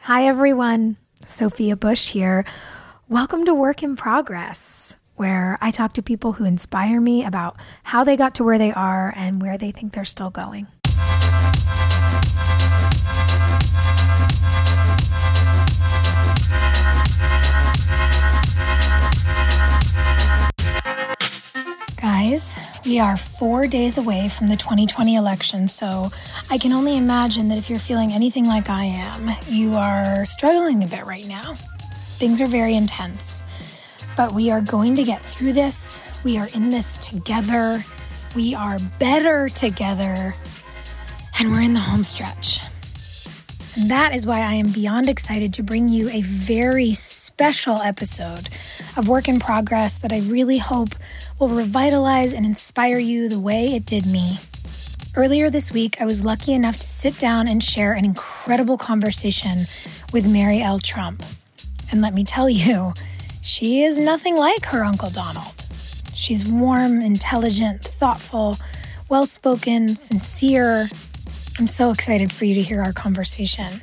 Hi, everyone. Sophia Bush here. Welcome to Work in Progress, where I talk to people who inspire me about how they got to where they are and where they think they're still going. Guys, we are 4 days away from the 2020 election, so I can only imagine that if you're feeling anything like I am, you are struggling a bit right now. Things are very intense, but we are going to get through this. We are in this together. We are better together, and we're in the home stretch. And that is why I am beyond excited to bring you a very special episode of Work in Progress that I really hope will revitalize and inspire you the way it did me. Earlier this week, I was lucky enough to sit down and share an incredible conversation with Mary L. Trump. And let me tell you, she is nothing like her Uncle Donald. She's warm, intelligent, thoughtful, well-spoken, sincere. I'm so excited for you to hear our conversation.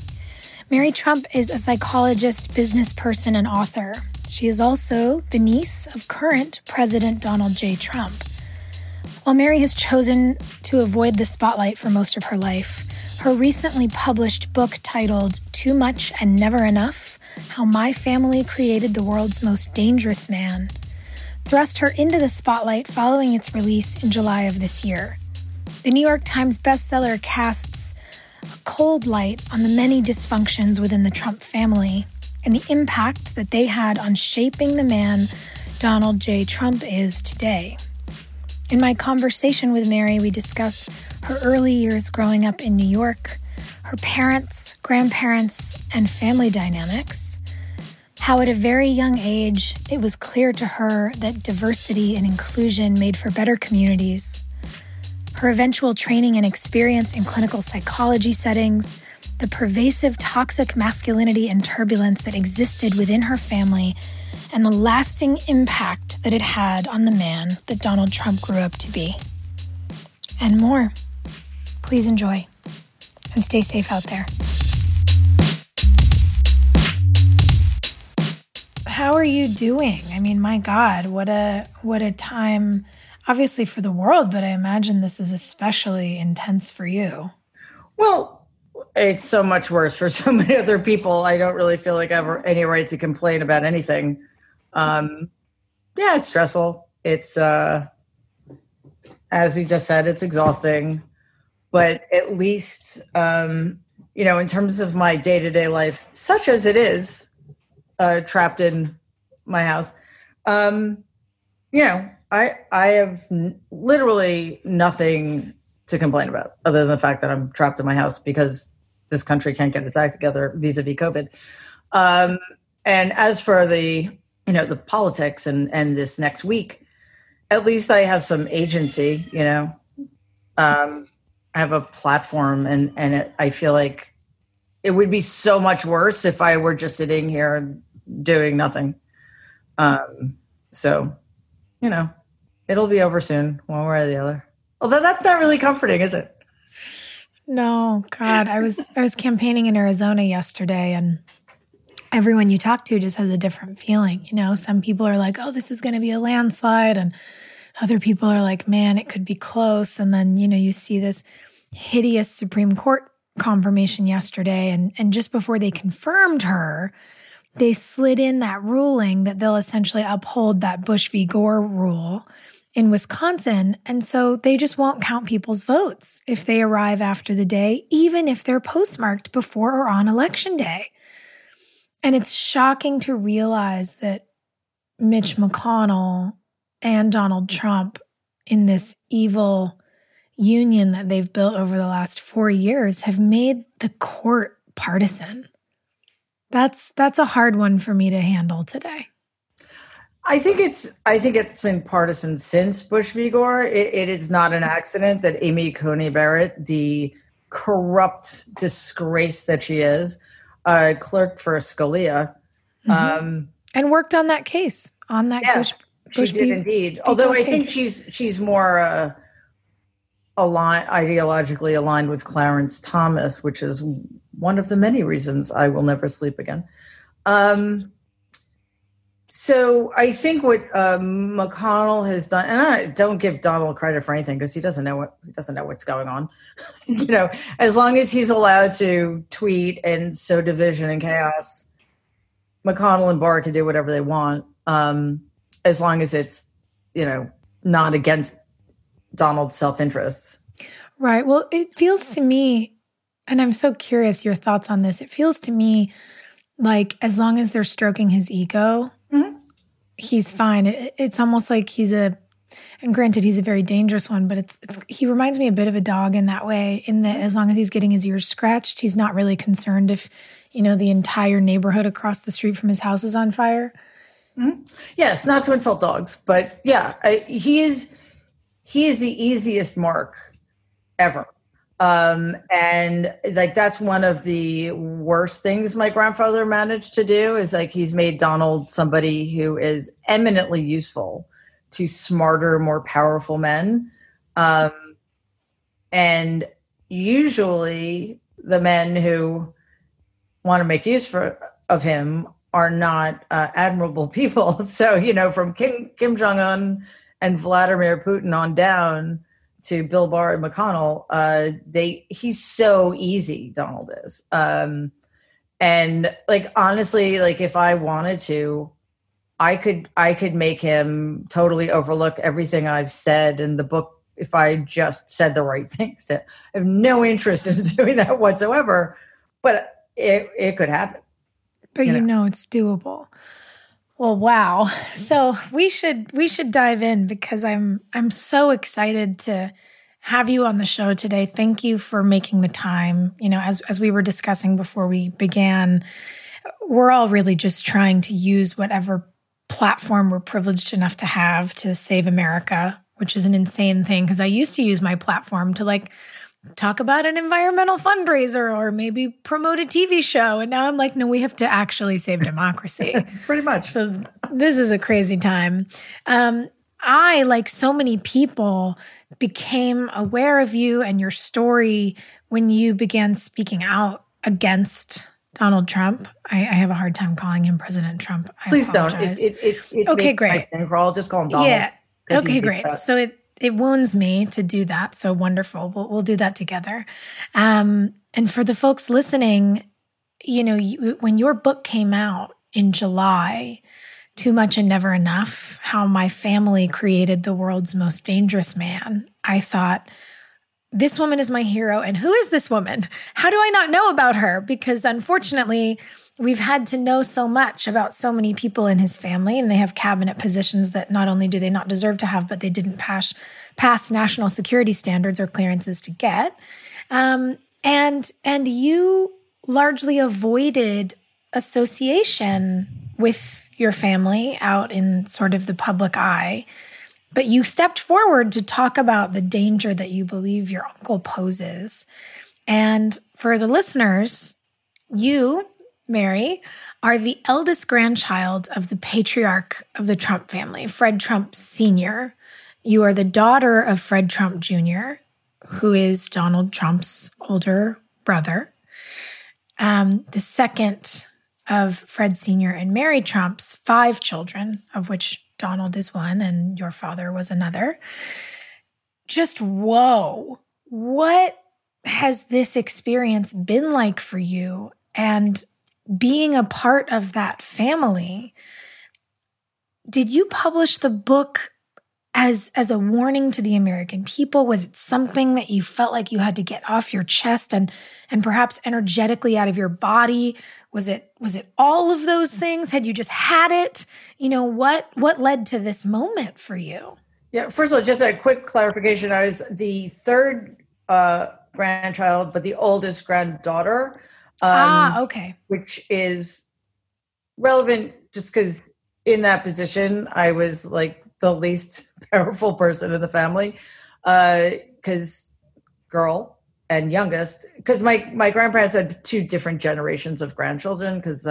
Mary Trump is a psychologist, business person, and author. She is also the niece of current President Donald J. Trump. While Mary has chosen to avoid the spotlight for most of her life, her recently published book titled Too Much and Never Enough: How My Family Created the World's Most Dangerous Man thrust her into the spotlight following its release in July of this year. The New York Times bestseller casts a cold light on the many dysfunctions within the Trump family and the impact that they had on shaping the man Donald J. Trump is today. In my conversation with Mary, we discuss her early years growing up in New York, her parents, grandparents, and family dynamics, how at a very young age it was clear to her that diversity and inclusion made for better communities, her eventual training and experience in clinical psychology settings, the pervasive toxic masculinity and turbulence that existed within her family, and the lasting impact that it had on the man that Donald Trump grew up to be. And more. Please enjoy, and stay safe out there. How are you doing? I mean, my God, what a time, obviously for the world, but I imagine this is especially intense for you. Well, it's so much worse for so many other people. I don't really feel like I have any right to complain about anything. It's stressful. It's, as we just said, it's exhausting. But at least, in terms of my day-to-day life, such as it is, trapped in my house, I have literally nothing to complain about other than the fact that I'm trapped in my house because this country can't get its act together vis-a-vis COVID. And as for the politics and this next week, at least I have some agency, I have a platform and I feel like it would be so much worse if I were just sitting here doing nothing. It'll be over soon, one way or the other. Although that's not really comforting, is it? No, God, I was campaigning in Arizona yesterday, and everyone you talk to just has a different feeling. Some people are like, oh, this is going to be a landslide. And other people are like, man, it could be close. And then, you see this hideous Supreme Court confirmation yesterday. And just before they confirmed her, they slid in that ruling that they'll essentially uphold that Bush v. Gore rule in Wisconsin. And so they just won't count people's votes if they arrive after the day, even if they're postmarked before or on election day. And it's shocking to realize that Mitch McConnell and Donald Trump, in this evil union that they've built over the last 4 years, have made the court partisan. That's a hard one for me to handle today. I think it's been partisan since Bush v. Gore. It is not an accident that Amy Coney Barrett, the corrupt disgrace that she is, clerked for Scalia, and worked on that case Bush she did indeed. Although I think she's more a ideologically aligned with Clarence Thomas, which is one of the many reasons I will never sleep again. So I think what McConnell has done, and I don't give Donald credit for anything because he doesn't know what's going on. As long as he's allowed to tweet and sow division and chaos, McConnell and Barr can do whatever they want, as long as it's not against Donald's self-interests. Right. Well, it feels to me, and I'm so curious your thoughts on this. It feels to me like as long as they're stroking his ego, he's fine. It's almost like and granted, he's a very dangerous one, but he reminds me a bit of a dog in that way, in that as long as he's getting his ears scratched, he's not really concerned if, the entire neighborhood across the street from his house is on fire. Mm-hmm. Yes, not to insult dogs, but yeah, he is the easiest mark ever. And like, that's one of the worst things my grandfather managed to do is like, he's made Donald somebody who is eminently useful to smarter, more powerful men. And usually the men who want to make use of him are not admirable people. So, from Kim Jong-un and Vladimir Putin on down to Bill Barr and McConnell, he's so easy, Donald is. And like, honestly, like if I wanted to, I could make him totally overlook everything I've said in the book if I just said the right things. I have no interest in doing that whatsoever, but it could happen. But it's doable. Well, wow. So we should dive in because I'm so excited to have you on the show today. Thank you for making the time. As we were discussing before we began, we're all really just trying to use whatever platform we're privileged enough to have to save America, which is an insane thing because I used to use my platform to talk about an environmental fundraiser or maybe promote a TV show. And now I'm like, no, we have to actually save democracy. Pretty much. So this is a crazy time. I, like so many people, became aware of you and your story when you began speaking out against Donald Trump. I have a hard time calling him President Trump. Please don't. Okay, great. I'll just call him Donald. Yeah. Okay, great. So it wounds me to do that. So wonderful. We'll do that together. And for the folks listening, when your book came out in July, Too Much and Never Enough, How My Family Created the World's Most Dangerous Man, I thought, this woman is my hero. And who is this woman? How do I not know about her? Because unfortunately, we've had to know so much about so many people in his family, and they have cabinet positions that not only do they not deserve to have, but they didn't pass national security standards or clearances to get. And you largely avoided association with your family out in sort of the public eye, but you stepped forward to talk about the danger that you believe your uncle poses. And for the listeners, you, Mary, are the eldest grandchild of the patriarch of the Trump family, Fred Trump Sr. You are the daughter of Fred Trump Jr., who is Donald Trump's older brother. The second of Fred Sr. and Mary Trump's 5 children, of which Donald is one and your father was another. Just whoa. What has this experience been like for you? And being a part of that family, did you publish the book as a warning to the American people? Was it something that you felt like you had to get off your chest and perhaps energetically out of your body? Was it all of those things? Had you just had it? What led to this moment for you? Yeah, first of all, just a quick clarification. I was the third grandchild, but the oldest granddaughter. Okay. Which is relevant just because in that position, I was like the least powerful person in the family because girl and youngest, because my grandparents had 2 different generations of grandchildren because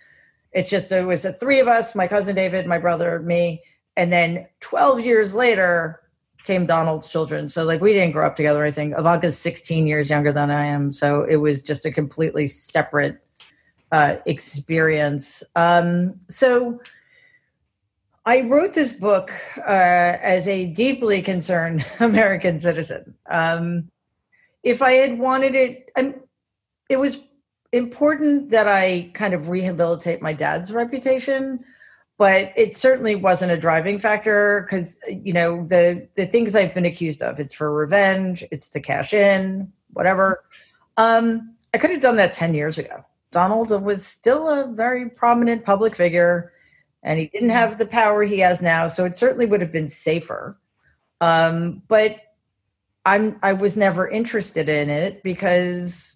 it was 3 of us, my cousin David, my brother, me. And then 12 years later, became Donald's children. So like we didn't grow up together or anything. Ivanka's 16 years younger than I am. So it was just a completely separate experience. So I wrote this book as a deeply concerned American citizen. If I had wanted it, it was important that I kind of rehabilitate my dad's reputation, but it certainly wasn't a driving factor because, the things I've been accused of, it's for revenge, it's to cash in, whatever. I could have done that 10 years ago. Donald was still a very prominent public figure, and he didn't have the power he has now, so it certainly would have been safer. But I was never interested in it because,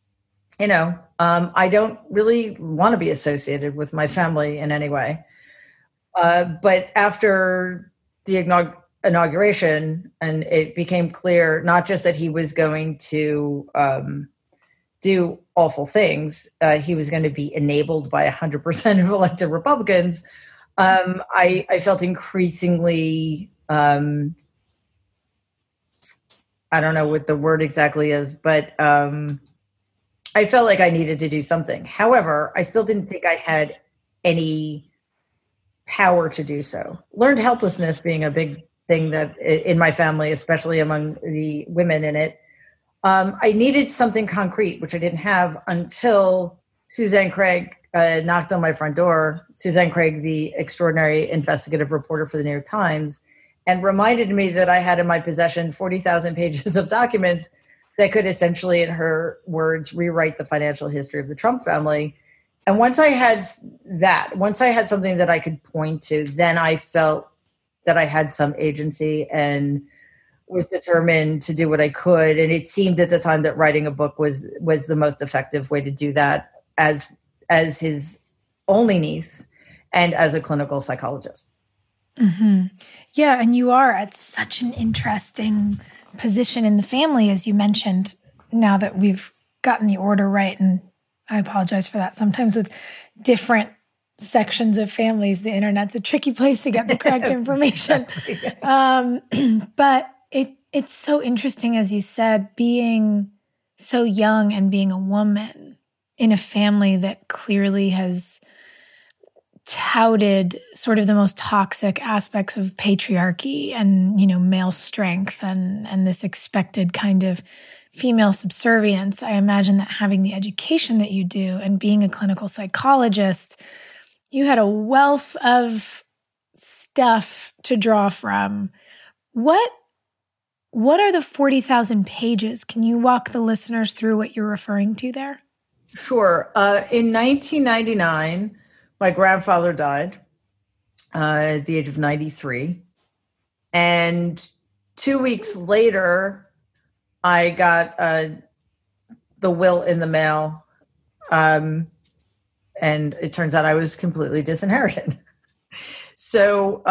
I don't really want to be associated with my family in any way. But after the inauguration, and it became clear not just that he was going to do awful things, he was going to be enabled by 100% of elected Republicans. I felt increasingly, I don't know what the word exactly is, but I felt like I needed to do something. However, I still didn't think I had any power to do so. Learned helplessness being a big thing that in my family, especially among the women in it. I needed something concrete, which I didn't have until Suzanne Craig knocked on my front door. Suzanne Craig, the extraordinary investigative reporter for the New York Times, and reminded me that I had in my possession 40,000 pages of documents that could essentially, in her words, rewrite the financial history of the Trump family. And once I had something that I could point to, then I felt that I had some agency and was determined to do what I could. And it seemed at the time that writing a book was the most effective way to do that as his only niece and as a clinical psychologist. Mm-hmm. Yeah, and you are at such an interesting position in the family, as you mentioned, now that we've gotten the order right. And I apologize for that. Sometimes with different sections of families, the internet's a tricky place to get the correct information. But it's so interesting, as you said, being so young and being a woman in a family that clearly has touted sort of the most toxic aspects of patriarchy and, male strength and this expected kind of female subservience. I imagine that having the education that you do and being a clinical psychologist, you had a wealth of stuff to draw from. What are the 40,000 pages? Can you walk the listeners through what you're referring to there? Sure. In 1999, my grandfather died at the age of 93. And 2 weeks later, I got the will in the mail. And it turns out I was completely disinherited. So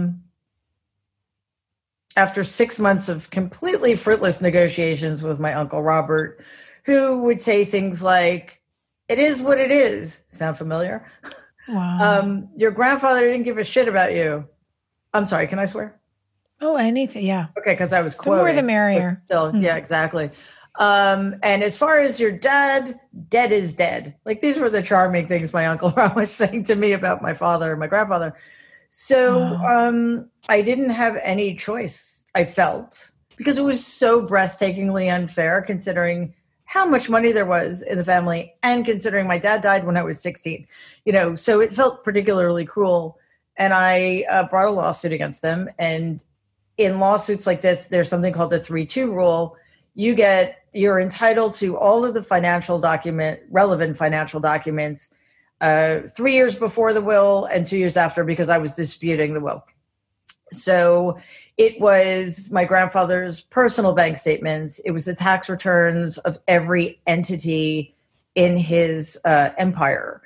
after 6 months of completely fruitless negotiations with my Uncle Robert, who would say things like, "It is what it is." Sound familiar? Wow. Your grandfather didn't give a shit about you. I'm sorry, can I swear? Oh, anything, yeah. Okay, because I was quoting. The more the merrier. Still, yeah, exactly. And as far as your dad, dead is dead. Like, these were the charming things my Uncle Ron was saying to me about my father and my grandfather. So I didn't have any choice, I felt, because it was so breathtakingly unfair considering how much money there was in the family and considering my dad died when I was 16, so it felt particularly cruel. And I brought a lawsuit against them. And in lawsuits like this, there's something called the 3-2 rule. You're entitled to all of the relevant financial documents 3 years before the will and 2 years after, because I was disputing the will. So it was my grandfather's personal bank statements. It was the tax returns of every entity in his empire.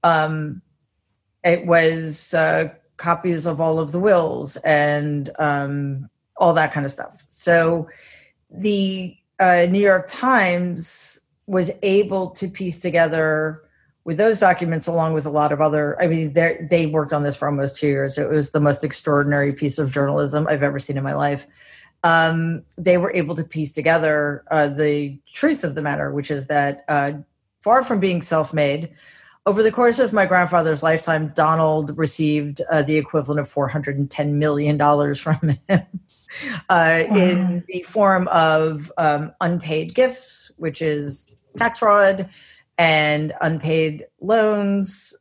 It was copies of all of the wills and all that kind of stuff. So the New York Times was able to piece together with those documents, along with a lot of other, I mean, they worked on this for almost 2 years. It was the most extraordinary piece of journalism I've ever seen in my life. They were able to piece together the truth of the matter, which is that far from being self-made, over the course of my grandfather's lifetime, Donald received the equivalent of $410 million from him in the form of unpaid gifts, which is tax fraud, and unpaid loans.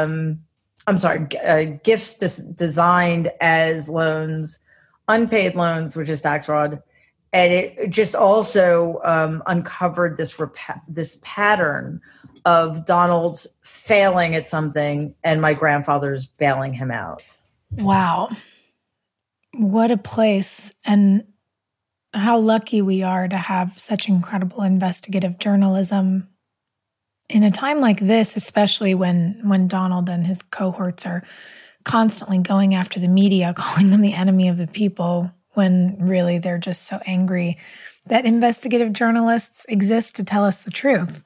Gifts designed as loans, unpaid loans, which is tax fraud. And it just also uncovered this pattern of Donald's failing at something and my grandfather's bailing him out. Wow. What a place. And how lucky we are to have such incredible investigative journalism in a time like this, especially when Donald and his cohorts are constantly going after the media, calling them the enemy of the people, when really they're just so angry that investigative journalists exist to tell us the truth.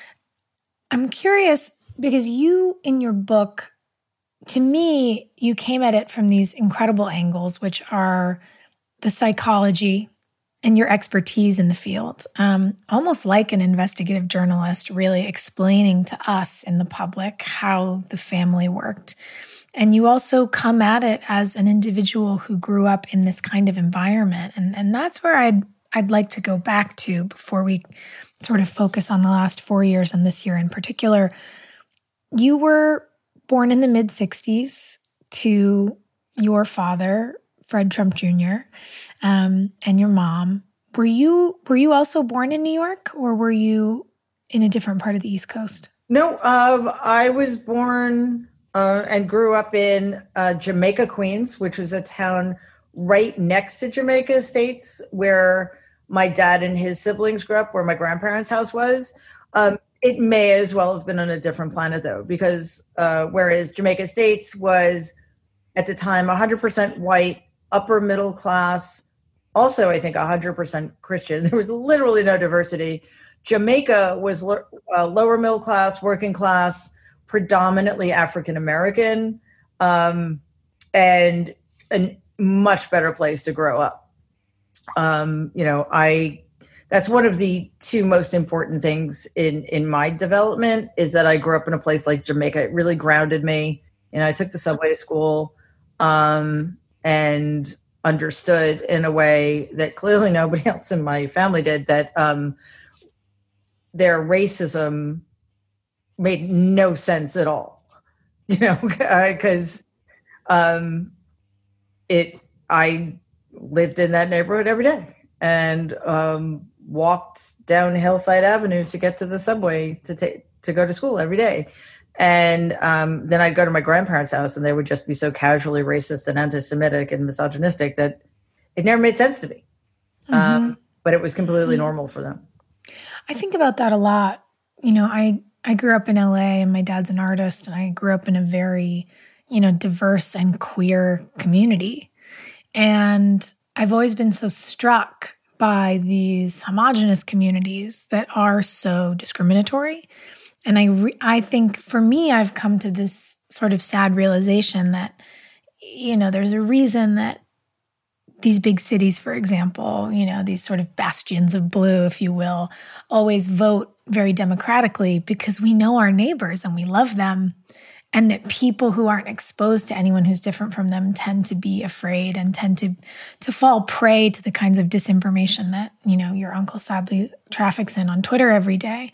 I'm curious because you, in your book, to me, you came at it from these incredible angles, which are the psychology and your expertise in the field, almost like an investigative journalist really explaining to us in the public how the family worked. And you also come at it as an individual who grew up in this kind of environment. And that's where I'd like to go back to before we sort of focus on the last 4 years and this year in particular. You were born in the mid-'60s to your father, Fred Trump Jr., and your mom. Were you also born in New York, or were you in a different part of the East Coast? No, I was born and grew up in Jamaica, Queens, which was a town right next to Jamaica Estates, where my dad and his siblings grew up, where my grandparents' house was. It may as well have been on a different planet, though, because whereas Jamaica Estates was, at the time, 100% white, upper middle class, also, I think, 100% Christian. There was literally no diversity. Jamaica was lower middle class, working class, predominantly African American, and a much better place to grow up. That's one of the two most important things in my development is that I grew up in a place like Jamaica. It really grounded me. I took the subway to school and understood in a way that clearly nobody else in my family did, that their racism made no sense at all, because I lived in that neighborhood every day and walked down Hillside Avenue to get to the subway to go to school every day. And then I'd go to my grandparents' house and they would just be so casually racist and anti-Semitic and misogynistic that it never made sense to me. Mm-hmm. But it was completely normal for them. I think about that a lot. I grew up in LA and my dad's an artist, and I grew up in a very, diverse and queer community. And I've always been so struck by these homogenous communities that are so discriminatory. And I think for me, I've come to this sort of sad realization that, there's a reason that these big cities, for example, these sort of bastions of blue, if you will, always vote very democratically because we know our neighbors and we love them. And that people who aren't exposed to anyone who's different from them tend to be afraid and tend to fall prey to the kinds of disinformation that, your uncle sadly traffics in on Twitter every day.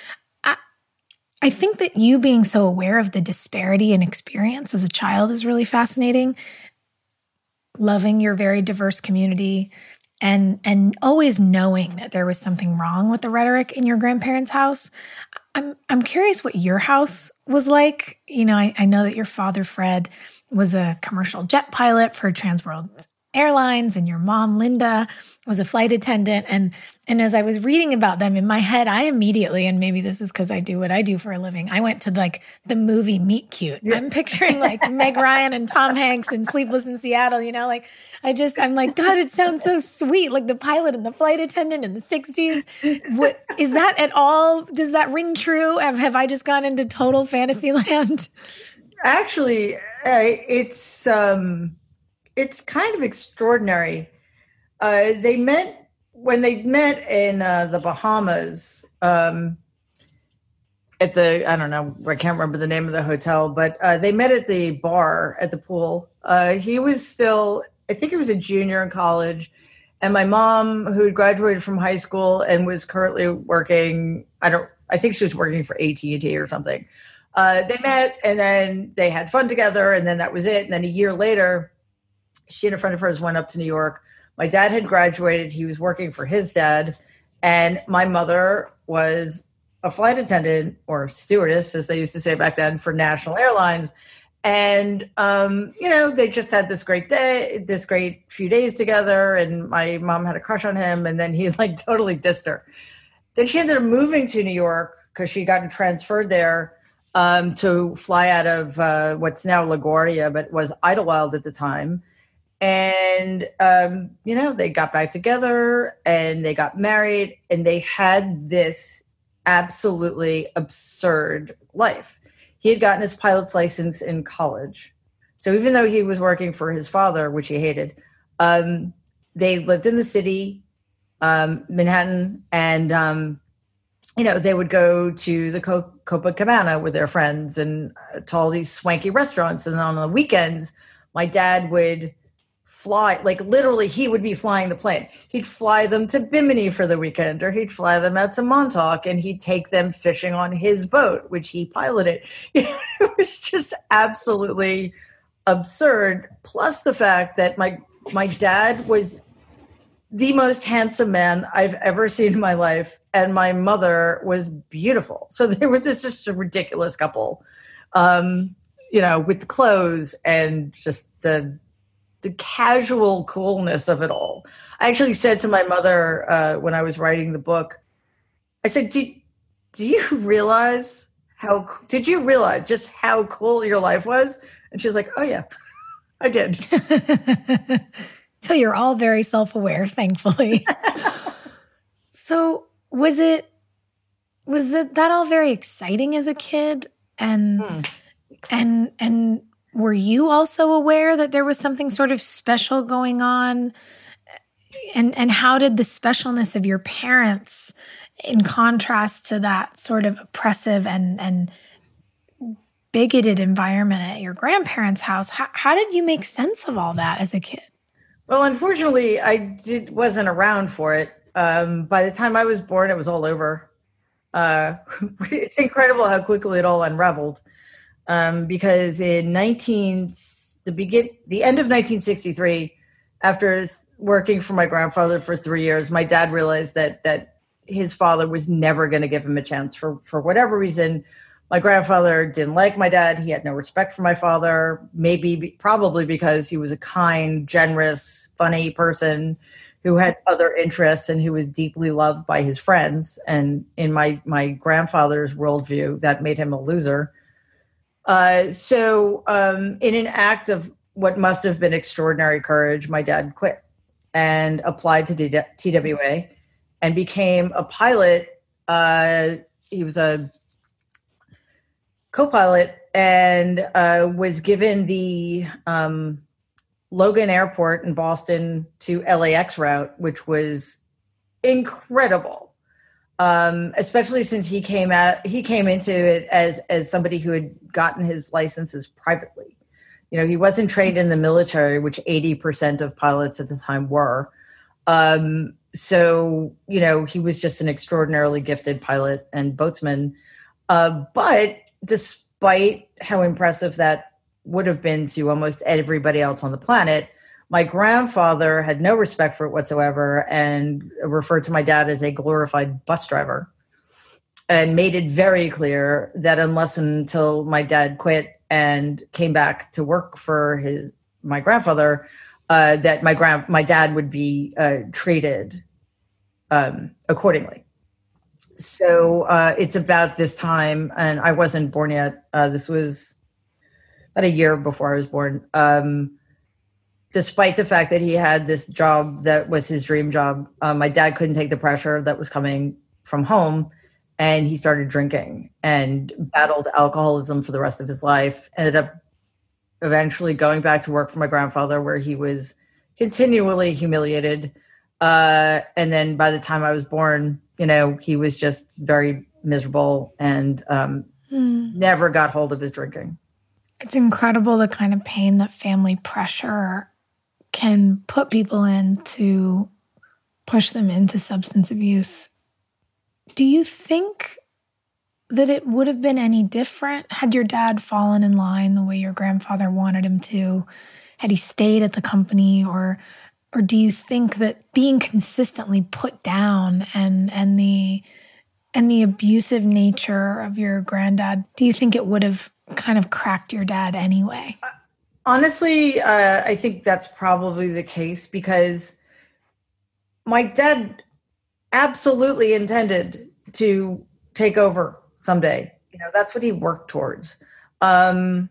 I think that you being so aware of the disparity in experience as a child is really fascinating. Loving your very diverse community and always knowing that there was something wrong with the rhetoric in your grandparents' house. I'm curious what your house was like. I know that your father, Fred, was a commercial jet pilot for Trans World Airlines, and your mom, Linda, was a flight attendant. And as I was reading about them in my head, I immediately, and maybe this is because I do what I do for a living, I went to like the movie Meet Cute. Yeah. I'm picturing like Meg Ryan and Tom Hanks in Sleepless in Seattle, like I'm like, God, it sounds so sweet. Like the pilot and the flight attendant in the 60s. What is that at all? Does that ring true? Have I just gone into total fantasy land? Actually, it's kind of extraordinary. When they met in the Bahamas at the, I don't know, I can't remember the name of the hotel, but they met at the bar at the pool. He was still, I think he was a junior in college, and my mom, who had graduated from high school and was currently working, I think she was working for AT&T or something. They met, and then they had fun together, and then that was it. And then a year later, she and a friend of hers went up to New York. My dad had graduated. He was working for his dad. And my mother was a flight attendant, or stewardess, as they used to say back then, for National Airlines. And, they just had this great few days together. And my mom had a crush on him. And then he like totally dissed her. Then she ended up moving to New York because she'd gotten transferred there to fly out of what's now LaGuardia, but was Idlewild at the time. And, they got back together and they got married, and they had this absolutely absurd life. He had gotten his pilot's license in college. So even though he was working for his father, which he hated, they lived in the city, Manhattan, and, they would go to the Copacabana with their friends and to all these swanky restaurants. And then on the weekends, my dad would fly, like literally he would be flying the plane. He'd fly them to Bimini for the weekend, or he'd fly them out to Montauk, and he'd take them fishing on his boat, which he piloted. It was just absolutely absurd. Plus the fact that my dad was the most handsome man I've ever seen in my life, and my mother was beautiful. So they were just a ridiculous couple, with the clothes and just the casual coolness of it all. I actually said to my mother when I was writing the book, I said, did you realize just how cool your life was? And she was like, oh yeah, I did. So you're all very self-aware, thankfully. So was that all very exciting as a kid? And were you also aware that there was something sort of special going on? And how did the specialness of your parents, in contrast to that sort of oppressive and bigoted environment at your grandparents' house, how did you make sense of all that as a kid? Well, unfortunately, I wasn't around for it. By the time I was born, it was all over. It's incredible how quickly it all unraveled. Because in the end of 1963, after working for my grandfather for 3 years, my dad realized that his father was never going to give him a chance for whatever reason. My grandfather didn't like my dad. He had no respect for my father, probably because he was a kind, generous, funny person who had other interests and who was deeply loved by his friends. And in my grandfather's worldview, that made him a loser. So in an act of what must have been extraordinary courage, my dad quit and applied to TWA and became a pilot. He was a co-pilot and was given the Logan Airport in Boston to LAX route, which was incredible. Especially since he came into it as somebody who had gotten his licenses privately. He wasn't trained in the military, which 80% of pilots at the time were. So, he was just an extraordinarily gifted pilot and boatsman. But despite how impressive that would have been to almost everybody else on the planet, my grandfather had no respect for it whatsoever and referred to my dad as a glorified bus driver, and made it very clear that unless until my dad quit and came back to work for my grandfather, that my dad would be treated accordingly. So it's about this time, and I wasn't born yet. This was about a year before I was born. Despite the fact that he had this job that was his dream job, my dad couldn't take the pressure that was coming from home, and he started drinking and battled alcoholism for the rest of his life. Ended up eventually going back to work for my grandfather, where he was continually humiliated. And then by the time I was born, he was just very miserable and never got hold of his drinking. It's incredible the kind of pain that family pressure can put people in to push them into substance abuse. Do you think that it would have been any different had your dad fallen in line the way your grandfather wanted him to? Had he stayed at the company, or do you think that being consistently put down and the abusive nature of your granddad, do you think it would have kind of cracked your dad anyway? Honestly, I think that's probably the case, because my dad absolutely intended to take over someday. That's what he worked towards. But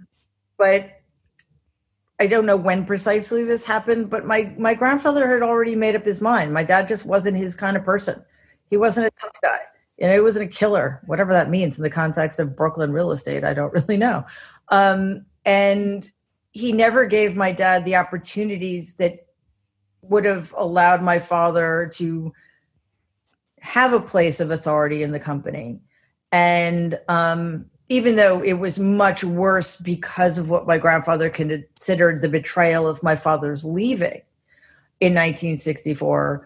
I don't know when precisely this happened, but my grandfather had already made up his mind. My dad just wasn't his kind of person. He wasn't a tough guy. He wasn't a killer, whatever that means in the context of Brooklyn real estate. I don't really know. And he never gave my dad the opportunities that would have allowed my father to have a place of authority in the company. And even though it was much worse because of what my grandfather considered the betrayal of my father's leaving in 1964,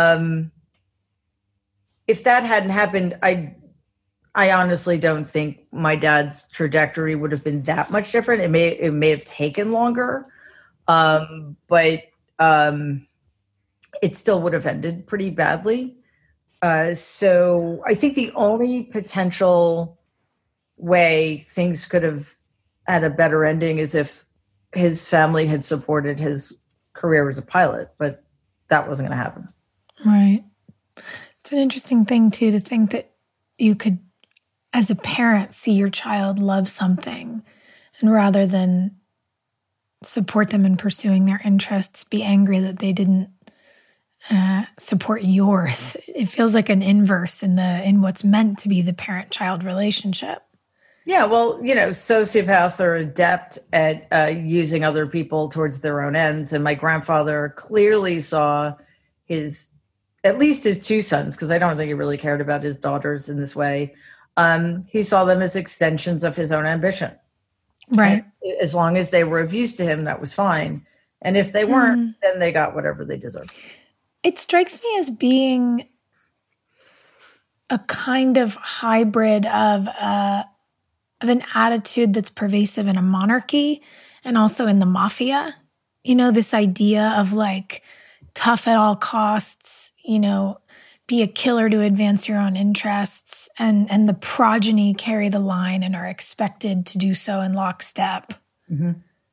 if that hadn't happened, I honestly don't think my dad's trajectory would have been that much different. It may have taken longer, but it still would have ended pretty badly. So I think the only potential way things could have had a better ending is if his family had supported his career as a pilot, but that wasn't going to happen. Right. It's an interesting thing, too, to think that you could, as a parent, see your child love something, and rather than support them in pursuing their interests, be angry that they didn't support yours. It feels like an inverse in what's meant to be the parent-child relationship. Yeah, well, sociopaths are adept at using other people towards their own ends. And my grandfather clearly saw at least his two sons, because I don't think he really cared about his daughters in this way. He saw them as extensions of his own ambition. Right. And as long as they were of use to him, that was fine. And if they weren't, then they got whatever they deserved. It strikes me as being a kind of hybrid of an attitude that's pervasive in a monarchy and also in the mafia. This idea of like tough at all costs, be a killer to advance your own interests, and the progeny carry the line and are expected to do so in lockstep. Mm-hmm.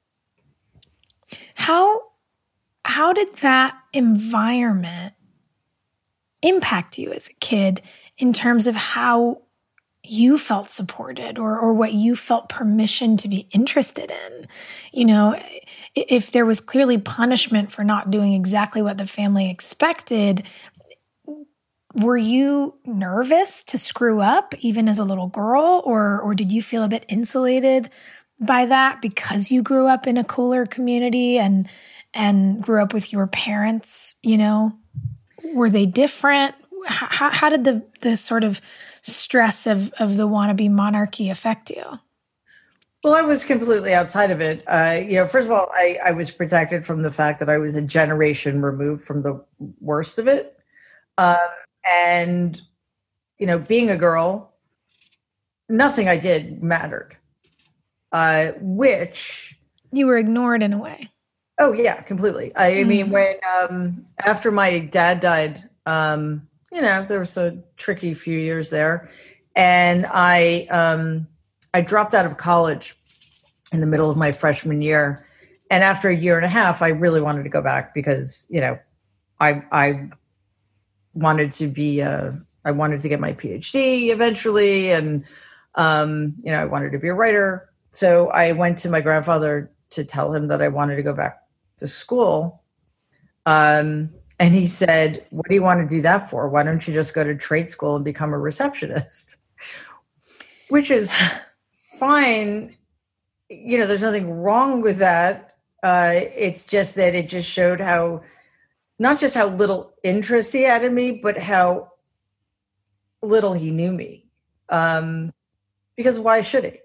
How did that environment impact you as a kid in terms of how you felt supported or what you felt permission to be interested in? If there was clearly punishment for not doing exactly what the family expected, were you nervous to screw up even as a little girl, or did you feel a bit insulated by that because you grew up in a cooler community and grew up with your parents? Were they different? How did the sort of stress of the wannabe monarchy affect you? Well, I was completely outside of it. First of all, I was protected from the fact that I was a generation removed from the worst of it. And being a girl, nothing I did mattered, which... You were ignored in a way. Oh, yeah, completely. I mean, when after my dad died, there was a tricky few years there. And I dropped out of college in the middle of my freshman year. And after a year and a half, I really wanted to go back because, I wanted to be, I wanted to get my PhD eventually. And, I wanted to be a writer. So I went to my grandfather to tell him that I wanted to go back to school. And he said, "What do you want to do that for? Why don't you just go to trade school and become a receptionist?" Which is fine. There's nothing wrong with that. It's just that it just showed not just how little interest he had in me, but how little he knew me. Because why should he?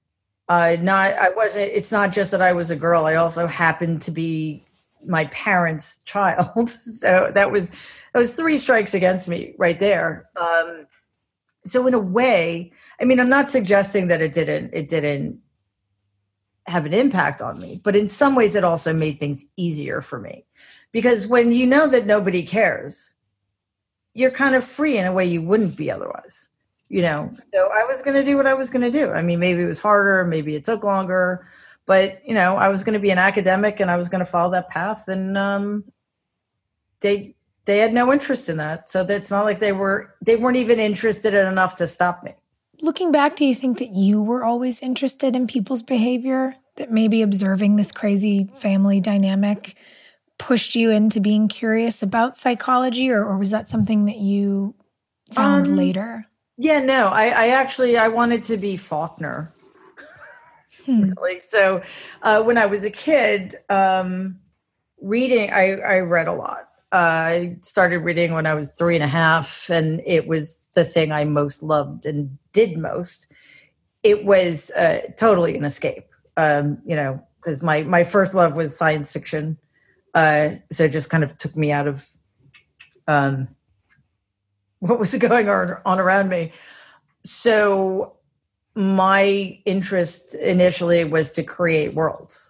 It's not just that I was a girl. I also happened to be my parents' child. So that was 3 strikes against me right there. So in a way, I'm not suggesting that it didn't have an impact on me, but in some ways it also made things easier for me, because when you know that nobody cares, you're kind of free in a way you wouldn't be otherwise. So I was going to do what I was going to do. Maybe it was harder, maybe it took longer, but I was going to be an academic and I was going to follow that path. And they had no interest in that. So that's not like they weren't even interested in enough to stop me. Looking back, do you think that you were always interested in people's behavior, that maybe observing this crazy family dynamic pushed you into being curious about psychology, or was that something that you found later? Yeah, no, I wanted to be Faulkner. Really. So when I was a kid, reading, I read a lot. I started reading when I was 3.5, and it was the thing I most loved and did most. It was totally an escape, because my first love was science fiction. So it just kind of took me out of what was going on around me. So my interest initially was to create worlds.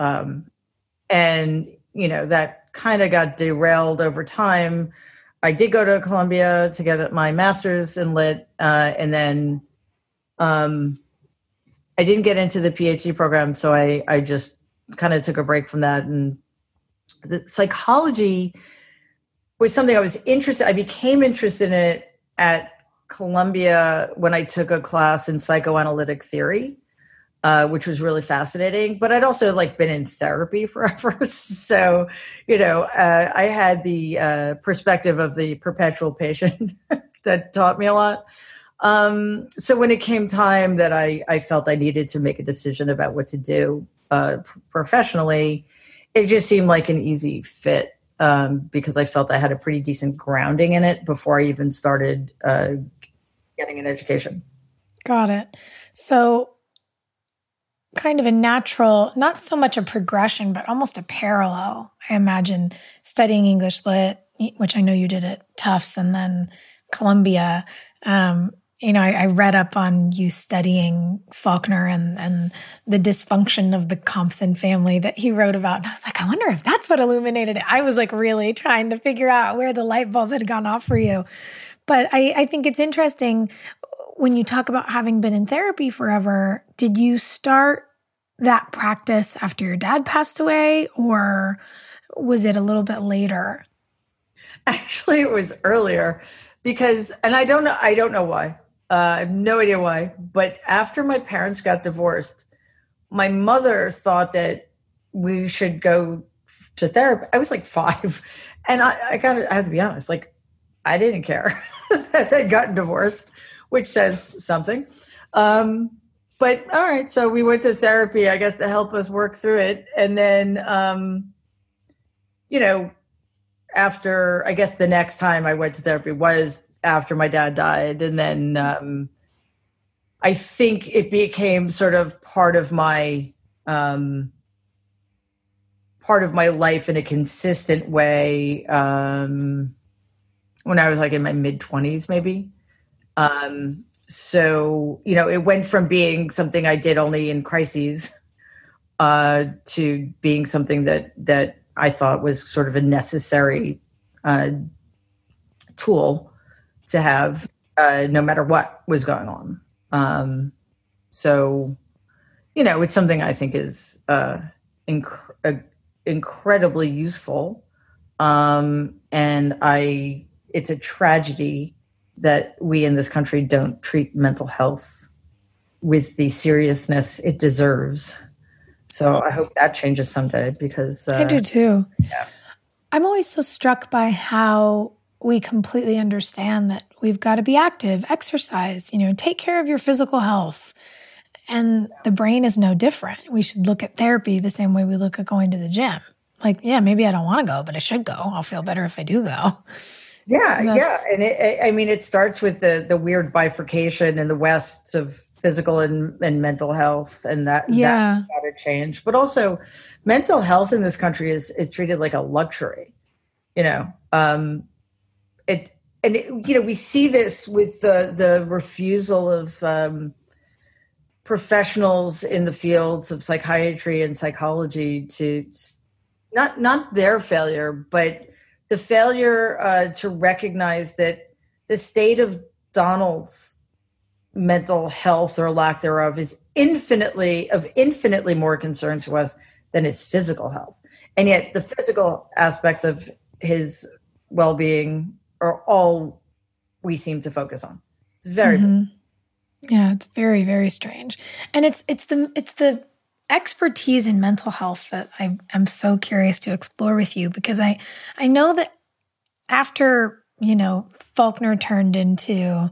And, that kind of got derailed over time. I did go to Columbia to get my master's in lit. And then I didn't get into the PhD program. So I just kind of took a break from that. And the psychology was something I became interested in it at Columbia when I took a class in psychoanalytic theory, which was really fascinating. But I'd also been in therapy forever. So, I had the perspective of the perpetual patient that taught me a lot. So when it came time that I felt I needed to make a decision about what to do professionally, it just seemed like an easy fit. Because I felt I had a pretty decent grounding in it before I even started getting an education. Got it. So kind of a natural, not so much a progression, but almost a parallel, I imagine, studying English Lit, which I know you did at Tufts and then Columbia. I read up on you studying Faulkner and the dysfunction of the Compson family that he wrote about. And I was like, I wonder if that's what illuminated it. I was really trying to figure out where the light bulb had gone off for you. But I think it's interesting when you talk about having been in therapy forever. Did you start that practice after your dad passed away, or was it a little bit later? Actually, it was earlier because, and I don't know why. I have no idea why, but after my parents got divorced, my mother thought that we should go to therapy. I was 5, and I have to be honest, I didn't care that they'd gotten divorced, which says something. But all right, so we went to therapy, I guess, to help us work through it. And then, after, I guess the next time I went to therapy was after my dad died. And then I think it became sort of part of my life in a consistent way when I was in my mid-20s, maybe. So, it went from being something I did only in crises to being something that I thought was sort of a necessary tool to have no matter what was going on. So, it's something I think is incredibly useful. And it's a tragedy that we in this country don't treat mental health with the seriousness it deserves. So I hope that changes someday, because I do too. Yeah. I'm always so struck by how we completely understand that we've got to be active, exercise, take care of your physical health. And the brain is no different. We should look at therapy the same way we look at going to the gym. Like, yeah, maybe I don't want to go, but I should go. I'll feel better if I do go. Yeah, yeah. And it starts with the weird bifurcation in the West of physical and mental health, and that's got to change. But also, mental health in this country is treated like a luxury. We see this with the refusal of professionals in the fields of psychiatry and psychology to not their failure, but the failure to recognize that the state of Donald's mental health or lack thereof is infinitely more concern to us than his physical health. And yet the physical aspects of his well-being are all we seem to focus on. It's very Yeah, it's very, very strange. And it's the expertise in mental health that I'm so curious to explore with you, because I know that after, Faulkner turned into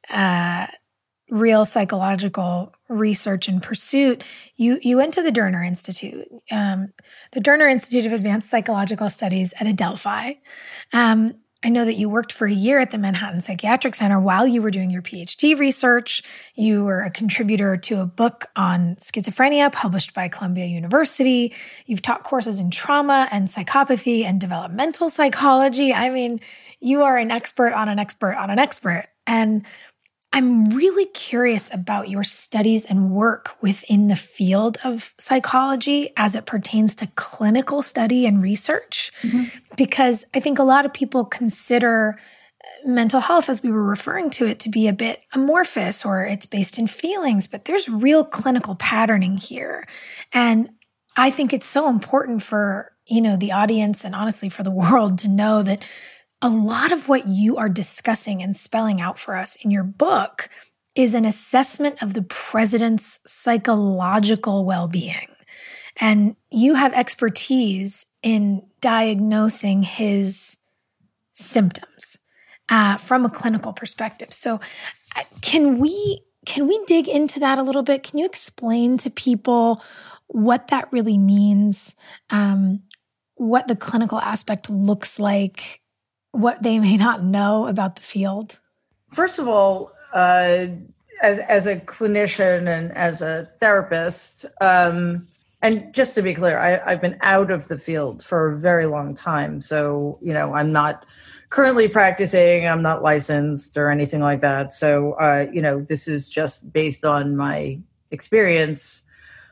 real psychological research and pursuit, you went to the Derner Institute, the Derner Institute of Advanced Psychological Studies at Adelphi. I know that you worked for a year at the Manhattan Psychiatric Center while you were doing your PhD research. You were a contributor to a book on schizophrenia published by Columbia University. You've taught courses in trauma and psychopathy and developmental psychology. I mean, you are an expert on an expert on an expert. And I'm really curious about your studies and work within the field of psychology as it pertains to clinical study and research, because I think a lot of people consider mental health, as we were referring to it, to be a bit amorphous, or it's based in feelings, but there's real clinical patterning here. And I think it's so important for, the audience and honestly for the world to know that a lot of what you are discussing and spelling out for us in your book is an assessment of the president's psychological well-being. And you have expertise in diagnosing his symptoms from a clinical perspective. So can we dig into that a little bit? Can you explain to people what that really means, what the clinical aspect looks like, what they may not know about the field? First of all, as a clinician and as a therapist, and just to be clear, I've been out of the field for a very long time. So, I'm not currently practicing, I'm not licensed or anything like that. So, this is just based on my experience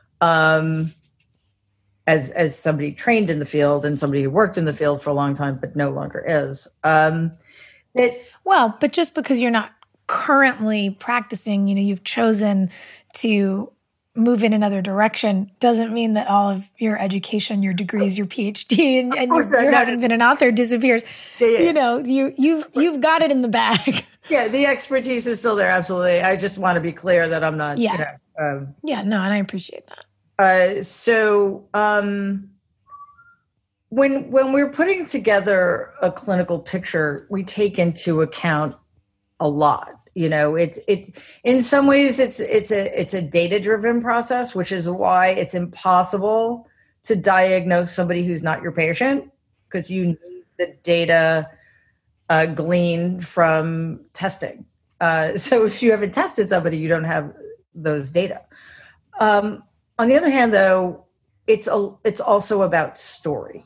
as somebody trained in the field and somebody who worked in the field for a long time, but no longer is. But just because you're not currently practicing, you've chosen to move in another direction, doesn't mean that all of your education, your degrees, your PhD, and you haven't been an author disappears. Yeah. You've got it in the bag. Yeah, the expertise is still there. Absolutely. I just want to be clear that I'm not. And I appreciate that. When we're putting together a clinical picture, we take into account a lot. It's in some ways it's a data-driven process, which is why it's impossible to diagnose somebody who's not your patient, because you need the data gleaned from testing. So if you haven't tested somebody, you don't have those data. On the other hand, though, it's also about story.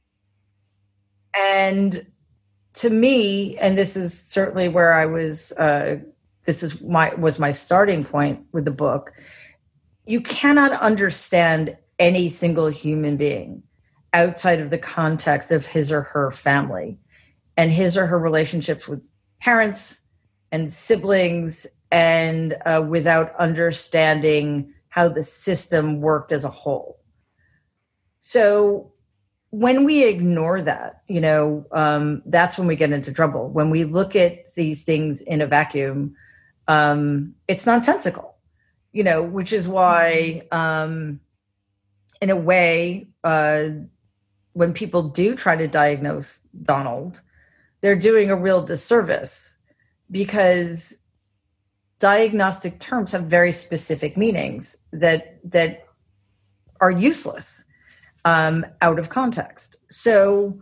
And to me, and this is certainly where I was, was my starting point with the book, you cannot understand any single human being outside of the context of his or her family and his or her relationships with parents and siblings, and without understanding how the system worked as a whole. So when we ignore that, that's when we get into trouble. When we look at these things in a vacuum, it's nonsensical, which is why, in a way, when people do try to diagnose Donald, they're doing a real disservice, because diagnostic terms have very specific meanings that are useless out of context. So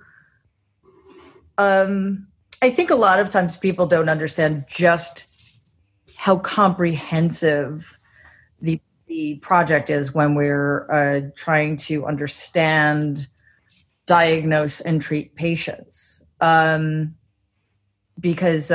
I think a lot of times people don't understand just how comprehensive the project is when we're trying to understand, diagnose, and treat patients. Because,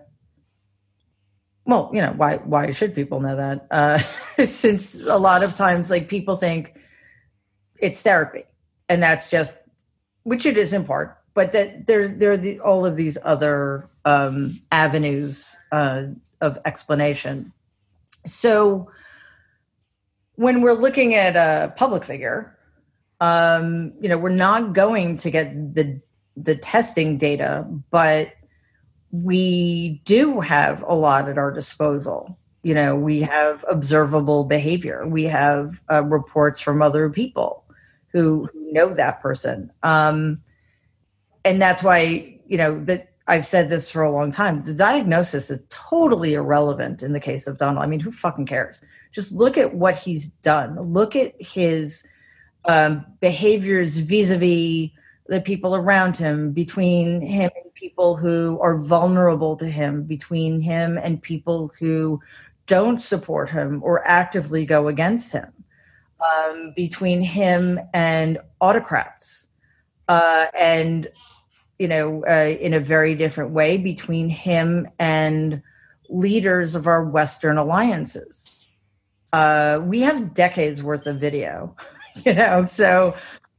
why should people know that? Since a lot of times, people think it's therapy, and that's just, which it is in part, but that there are all of these other avenues of explanation. So when we're looking at a public figure, we're not going to get the testing data, but we do have a lot at our disposal. We have observable behavior. We have reports from other people who know that person. And that's why, that I've said this for a long time. The diagnosis is totally irrelevant in the case of Donald. I mean, who fucking cares? Just look at what he's done. Look at his behaviors vis-a-vis the people around him, between him and people who are vulnerable to him, between him and people who don't support him or actively go against him, between him and autocrats, and, in a very different way, between him and leaders of our Western alliances. We have decades worth of video, so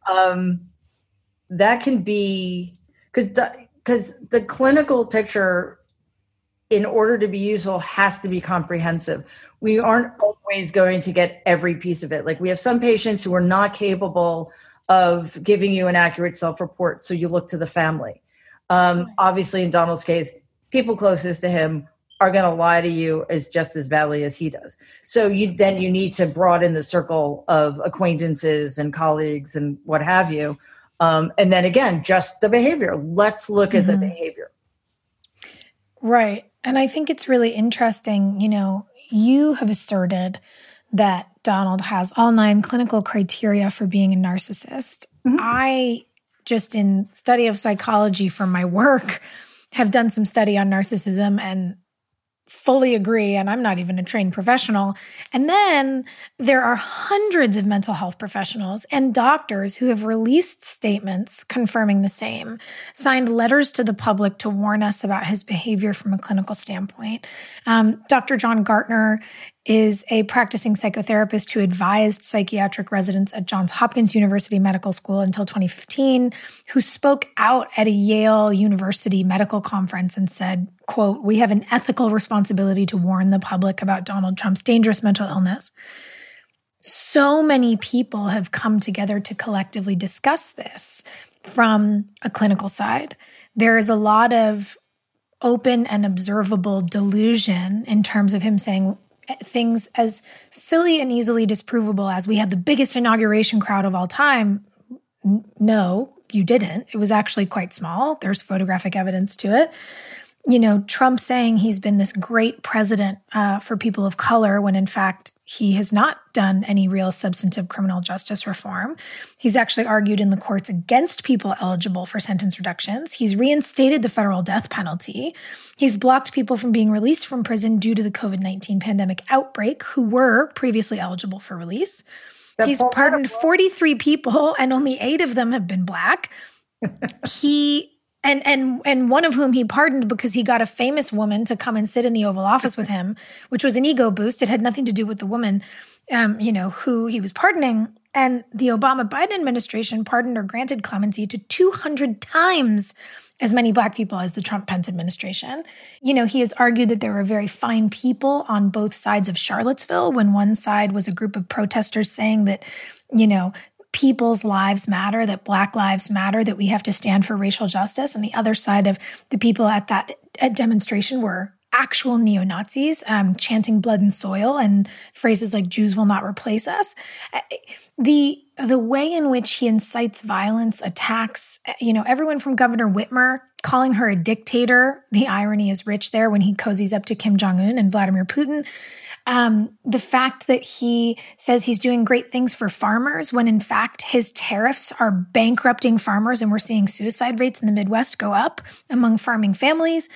that can be, because the clinical picture, in order to be useful, has to be comprehensive. We aren't always going to get every piece of it. We have some patients who are not capable of giving you an accurate self-report, so you look to the family. Obviously, in Donald's case, people closest to him are going to lie to you just as badly as he does. So you need to broaden the circle of acquaintances and colleagues and what have you. And then again, just the behavior. Let's look at the behavior. Right. And I think it's really interesting, you have asserted that Donald has all 9 clinical criteria for being a narcissist. Mm-hmm. I, just in study of psychology for my work, have done some study on narcissism and fully agree, and I'm not even a trained professional. And then there are hundreds of mental health professionals and doctors who have released statements confirming the same, signed letters to the public to warn us about his behavior from a clinical standpoint. Dr. John Gartner is a practicing psychotherapist who advised psychiatric residents at Johns Hopkins University Medical School until 2015, who spoke out at a Yale University medical conference and said, quote, "We have an ethical responsibility to warn the public about Donald Trump's dangerous mental illness." So many people have come together to collectively discuss this from a clinical side. There is a lot of open and observable delusion in terms of him saying things as silly and easily disprovable as, "We had the biggest inauguration crowd of all time." No, you didn't. It was actually quite small. There's photographic evidence to it. Trump saying he's been this great president for people of color, when in fact he has not done any real substantive criminal justice reform. He's actually argued in the courts against people eligible for sentence reductions. He's reinstated the federal death penalty. He's blocked people from being released from prison due to the COVID-19 pandemic outbreak who were previously eligible for release. He's pardoned 43 people, and only 8 of them have been Black. And one of whom he pardoned because he got a famous woman to come and sit in the Oval Office with him, which was an ego boost. It had nothing to do with the woman, who he was pardoning. And the Obama-Biden administration pardoned or granted clemency to 200 times as many Black people as the Trump-Pence administration. He has argued that there were very fine people on both sides of Charlottesville, when one side was a group of protesters saying that, people's lives matter, that Black lives matter, that we have to stand for racial justice. And the other side of the people at demonstration were actual neo-Nazis, chanting blood and soil and phrases like Jews will not replace us. The way in which he incites violence, attacks, everyone from Governor Whitmer calling her a dictator. The irony is rich there when he cozies up to Kim Jong-un and Vladimir Putin. The fact that he says he's doing great things for farmers when in fact his tariffs are bankrupting farmers and we're seeing suicide rates in the Midwest go up among farming families.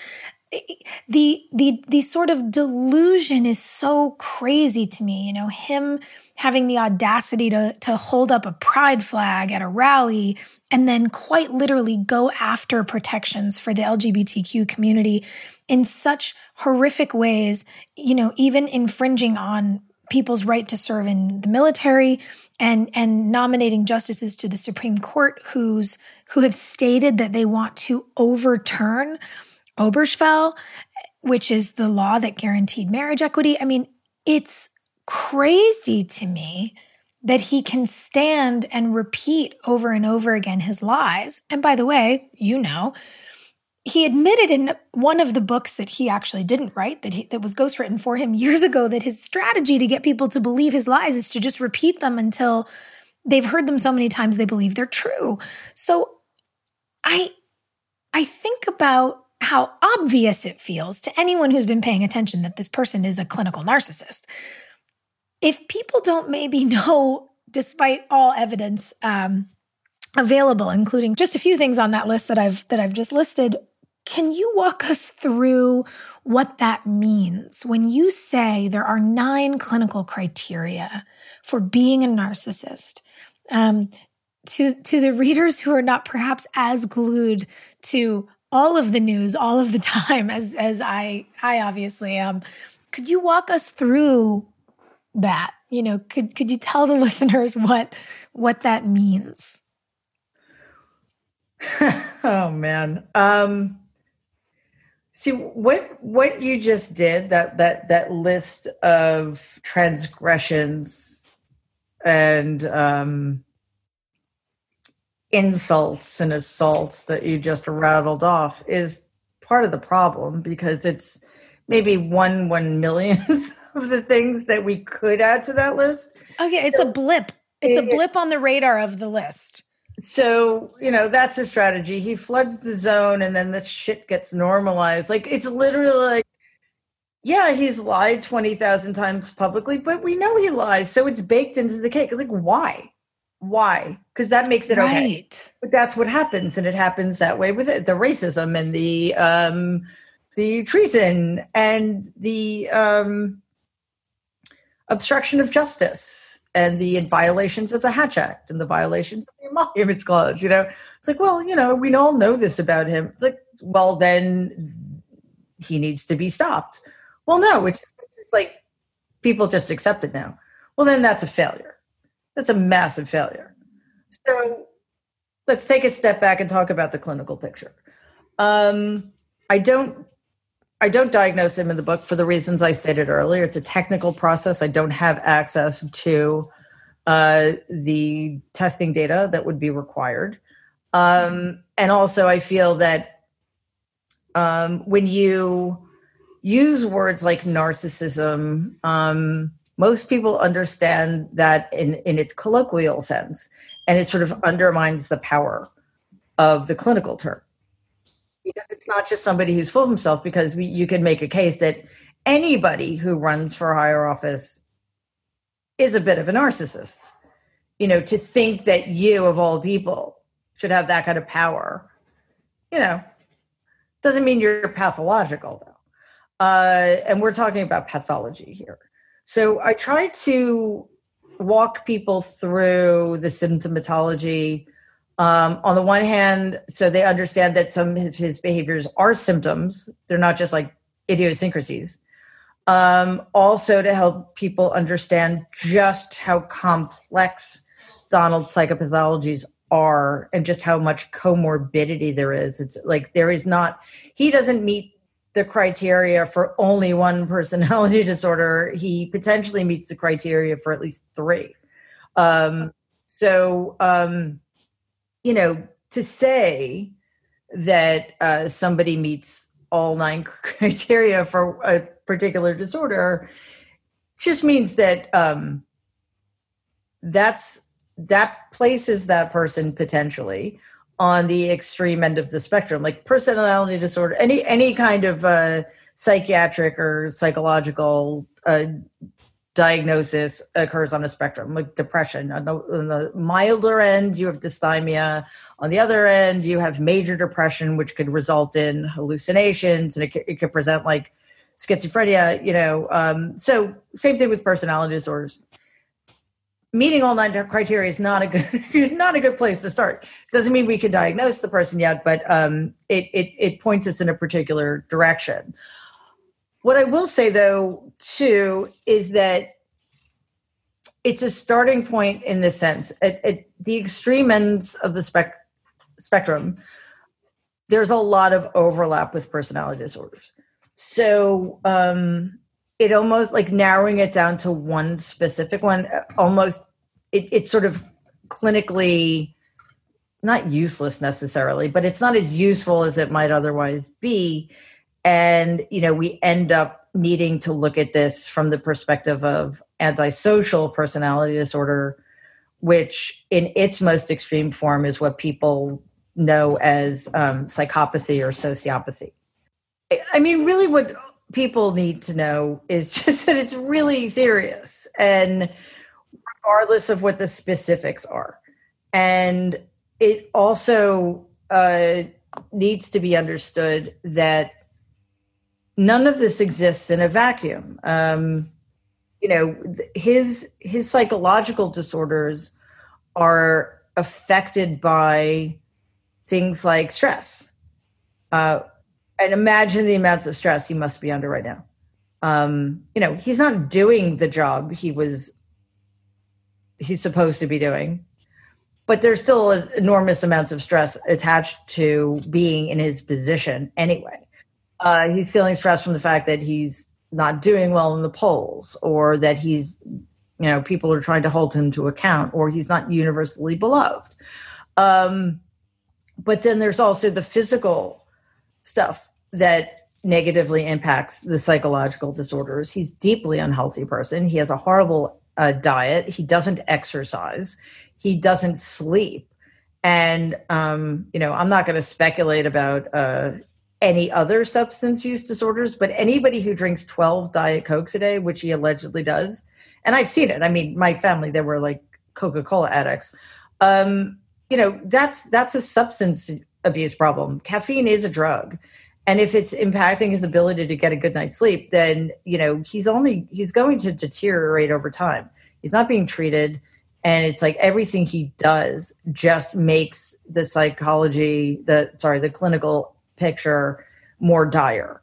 The sort of delusion is so crazy to me. Him having the audacity to hold up a pride flag at a rally and then quite literally go after protections for the LGBTQ community in such horrific ways, even infringing on people's right to serve in the military and nominating justices to the Supreme Court who have stated that they want to overturn Obergefell, which is the law that guaranteed marriage equity. I mean, it's crazy to me that he can stand and repeat over and over again his lies. And by the way, he admitted in one of the books that he actually didn't write, that was ghostwritten for him years ago, that his strategy to get people to believe his lies is to just repeat them until they've heard them so many times they believe they're true. So I think about how obvious it feels to anyone who's been paying attention that this person is a clinical narcissist. If people don't maybe know, despite all evidence available, including just a few things on that list that I've just listed, can you walk us through what that means when you say there are 9 clinical criteria for being a narcissist? To the readers who are not perhaps as glued to all of the news all of the time as I obviously am. Could you walk us through that? Could you tell the listeners what that means? Oh man. See what you just did, that list of transgressions and insults and assaults that you just rattled off is part of the problem, because it's maybe 1/1,000,000th of the things that we could add to that list. Okay, it's a blip. It's a blip on the radar of the list. So, that's a strategy. He floods the zone and then the shit gets normalized. Like, it's literally like, yeah, he's lied 20,000 times publicly, but we know he lies. So it's baked into the cake. Like, why? Why? Because that makes it okay. Right. But that's what happens, and it happens that way with it. The racism and the treason and the obstruction of justice and the violations of the Hatch Act and the violations of the Emoluments Clause. It's like, well, we all know this about him. It's like, well, then he needs to be stopped. Well, no, it's like people just accept it now. Well, then that's a failure. That's a massive failure. So let's take a step back and talk about the clinical picture. I don't diagnose him in the book for the reasons I stated earlier. It's a technical process. I don't have access to the testing data that would be required. And also I feel that when you use words like narcissism, most people understand that in its colloquial sense, and it sort of undermines the power of the clinical term. Because it's not just somebody who's full of himself, because you can make a case that anybody who runs for higher office is a bit of a narcissist. To think that you, of all people, should have that kind of power, doesn't mean you're pathological, though. And we're talking about pathology here. So I try to walk people through the symptomatology. On the one hand, so they understand that some of his behaviors are symptoms. They're not just like idiosyncrasies. Also to help people understand just how complex Donald's psychopathologies are and just how much comorbidity there is. It's like he doesn't meet the criteria for only one personality disorder. He potentially meets the criteria for at least 3. So, to say that somebody meets all 9 criteria for a particular disorder just means that that places that person potentially on the extreme end of the spectrum, like personality disorder, any kind of psychiatric or psychological diagnosis occurs on a spectrum, like depression. On the milder end, you have dysthymia. On the other end, you have major depression, which could result in hallucinations, and it could present like schizophrenia. So same thing with personality disorders. Meeting all 9 criteria is not a good place to start. Doesn't mean we can diagnose the person yet, but it points us in a particular direction. What I will say, though, too, is that it's a starting point in this sense. At the extreme ends of the spectrum, there's a lot of overlap with personality disorders. So it almost, like narrowing it down to one specific one, it's sort of clinically not useless necessarily, but it's not as useful as it might otherwise be. And, we end up needing to look at this from the perspective of antisocial personality disorder, which in its most extreme form is what people know as psychopathy or sociopathy. I mean, really what people need to know is just that it's really serious, and regardless of what the specifics are. And it also needs to be understood that none of this exists in a vacuum. His psychological disorders are affected by things like stress. And imagine the amounts of stress he must be under right now. He's not doing the job he's supposed to be doing, but there's still enormous amounts of stress attached to being in his position anyway. He's feeling stressed from the fact that he's not doing well in the polls, or that people are trying to hold him to account, or he's not universally beloved. But then there's also the physical stuff that negatively impacts the psychological disorders. He's a deeply unhealthy person. He has a horrible diet. He doesn't exercise. He doesn't sleep. And, I'm not going to speculate about any other substance use disorders, but anybody who drinks 12 Diet Cokes a day, which he allegedly does, and I've seen it. I mean, my family, they were like Coca-Cola addicts. That's a substance abuse problem. Caffeine is a drug. And if it's impacting his ability to get a good night's sleep, then, he's going to deteriorate over time. He's not being treated. And it's like everything he does just makes the the clinical picture more dire.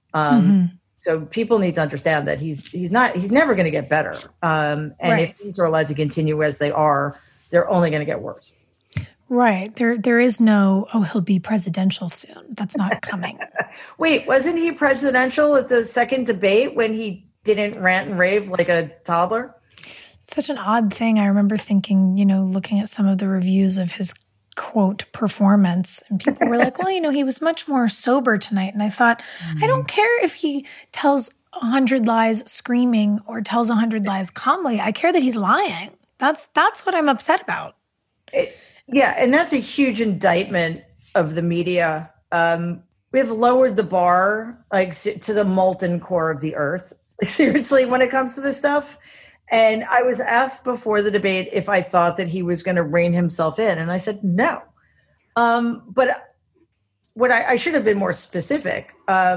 So people need to understand that he's never going to get better. And right. If things are allowed to continue as they are, they're only going to get worse. Right. There is no, he'll be presidential soon. That's not coming. Wait, wasn't he presidential at the second debate when he didn't rant and rave like a toddler? It's such an odd thing. I remember thinking, looking at some of the reviews of his quote performance, and people were like, well, he was much more sober tonight. And I thought, I don't care if he tells 100 lies screaming or tells 100 lies calmly. I care that he's lying. That's what I'm upset about. Yeah, and that's a huge indictment of the media. We have lowered the bar to the molten core of the earth, seriously, when it comes to this stuff. And I was asked before the debate if I thought that he was going to rein himself in, and I said no. But what I should have been more specific.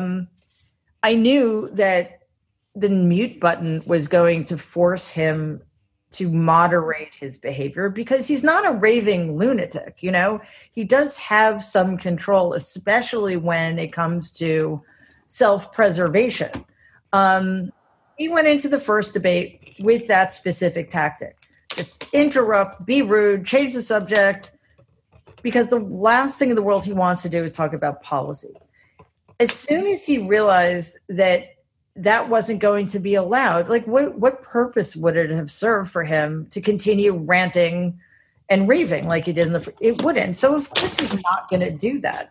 I knew that the mute button was going to force him to moderate his behavior, because he's not a raving lunatic. He does have some control, especially when it comes to self-preservation. He went into the first debate with that specific tactic. Just interrupt, be rude, change the subject, because the last thing in the world he wants to do is talk about policy. As soon as he realized that wasn't going to be allowed, like what purpose would it have served for him to continue ranting and raving like he did in it wouldn't. So of course he's not going to do that.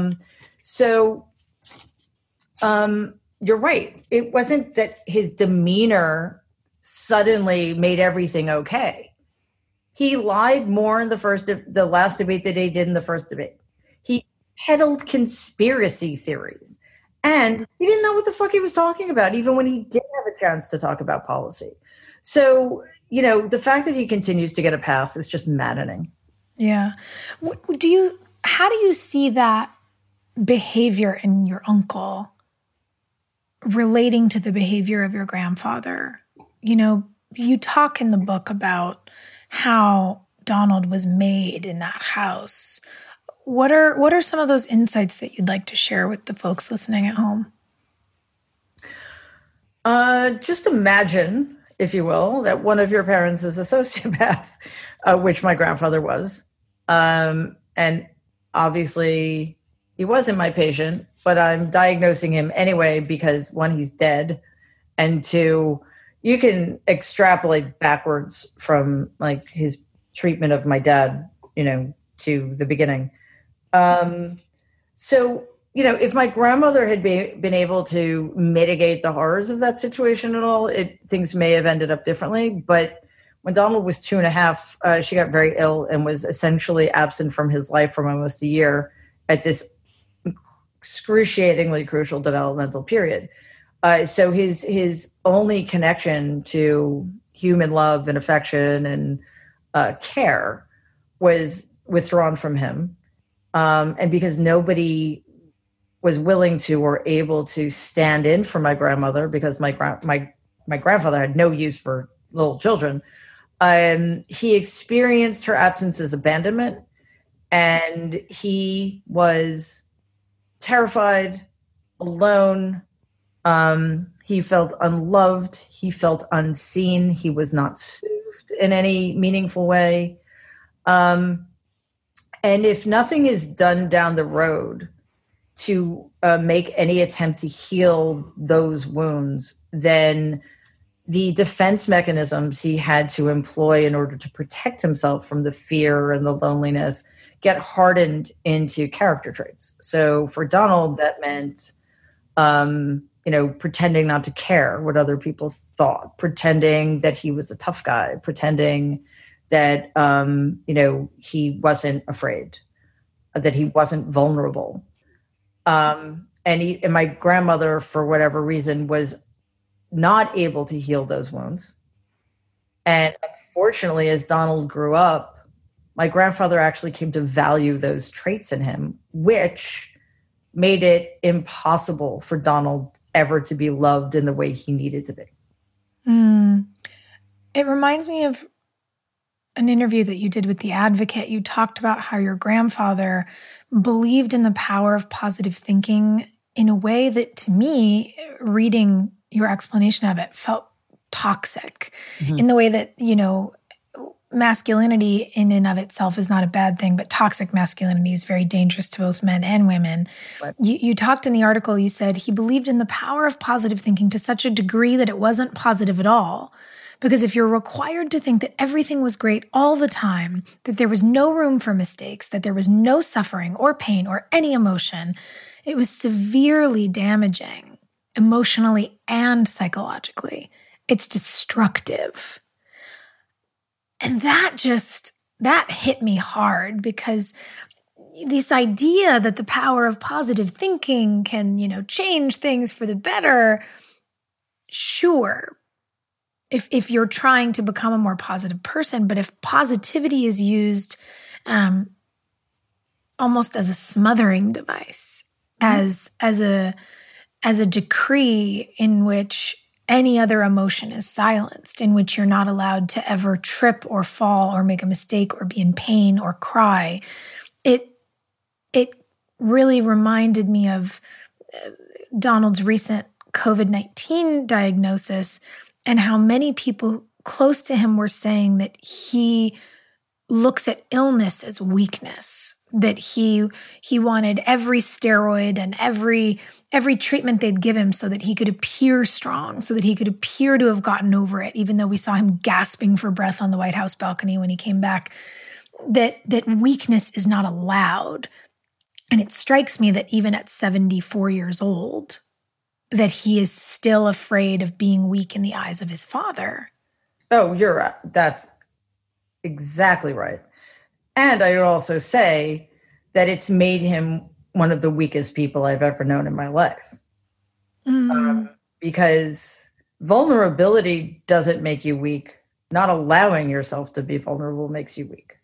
You're right. It wasn't that his demeanor suddenly made everything okay. He lied more in the last debate than he did in the first debate. He peddled conspiracy theories, and he didn't know what the fuck he was talking about, even when he did have a chance to talk about policy. So, the fact that he continues to get a pass is just maddening. Yeah. How do you see that behavior in your uncle relating to the behavior of your grandfather? You talk in the book about how Donald was made in that house. What are some of those insights that you'd like to share with the folks listening at home? Just imagine, if you will, that one of your parents is a sociopath, which my grandfather was. And obviously he wasn't my patient, but I'm diagnosing him anyway because, one, he's dead, and two, you can extrapolate backwards from like his treatment of my dad, to the beginning. If my grandmother had been able to mitigate the horrors of that situation at all, things may have ended up differently. But when Donald was 2.5, she got very ill and was essentially absent from his life for almost a year at this excruciatingly crucial developmental period. So his only connection to human love and affection and care was withdrawn from him. And because nobody was willing to or able to stand in for my grandmother, because my grandfather had no use for little children, he experienced her absence as abandonment, and he was terrified, alone. He felt unloved. He felt unseen. He was not soothed in any meaningful way. And if nothing is done down the road to make any attempt to heal those wounds, then the defense mechanisms he had to employ in order to protect himself from the fear and the loneliness get hardened into character traits. So for Donald, that meant, pretending not to care what other people thought, pretending that he was a tough guy, pretending that, he wasn't afraid, that he wasn't vulnerable. And my grandmother, for whatever reason, was not able to heal those wounds. And unfortunately, as Donald grew up, my grandfather actually came to value those traits in him, which made it impossible for Donald ever to be loved in the way he needed to be. It reminds me of an interview that you did with The Advocate. You talked about how your grandfather believed in the power of positive thinking in a way that, to me, reading your explanation of it, felt toxic. Mm-hmm. In the way that, masculinity in and of itself is not a bad thing, but toxic masculinity is very dangerous to both men and women. Right. You talked in the article, you said he believed in the power of positive thinking to such a degree that it wasn't positive at all. Because if you're required to think that everything was great all the time, that there was no room for mistakes, that there was no suffering or pain or any emotion, it was severely damaging emotionally and psychologically. It's destructive. And that hit me hard, because this idea that the power of positive thinking can, change things for the better, sure, if you're trying to become a more positive person, but if positivity is used almost as a smothering device, as a decree in which any other emotion is silenced, in which you're not allowed to ever trip or fall or make a mistake or be in pain or cry, it really reminded me of Donald's recent COVID-19 diagnosis, and how many people close to him were saying that he looks at illness as weakness, that he wanted every steroid and every treatment they'd give him so that he could appear strong, so that he could appear to have gotten over it, even though we saw him gasping for breath on the White House balcony when he came back. that weakness is not allowed. And it strikes me that even at 74 years old, that he is still afraid of being weak in the eyes of his father. Oh, you're right. That's exactly right. And I would also say that it's made him one of the weakest people I've ever known in my life. Because vulnerability doesn't make you weak. Not allowing yourself to be vulnerable makes you weak.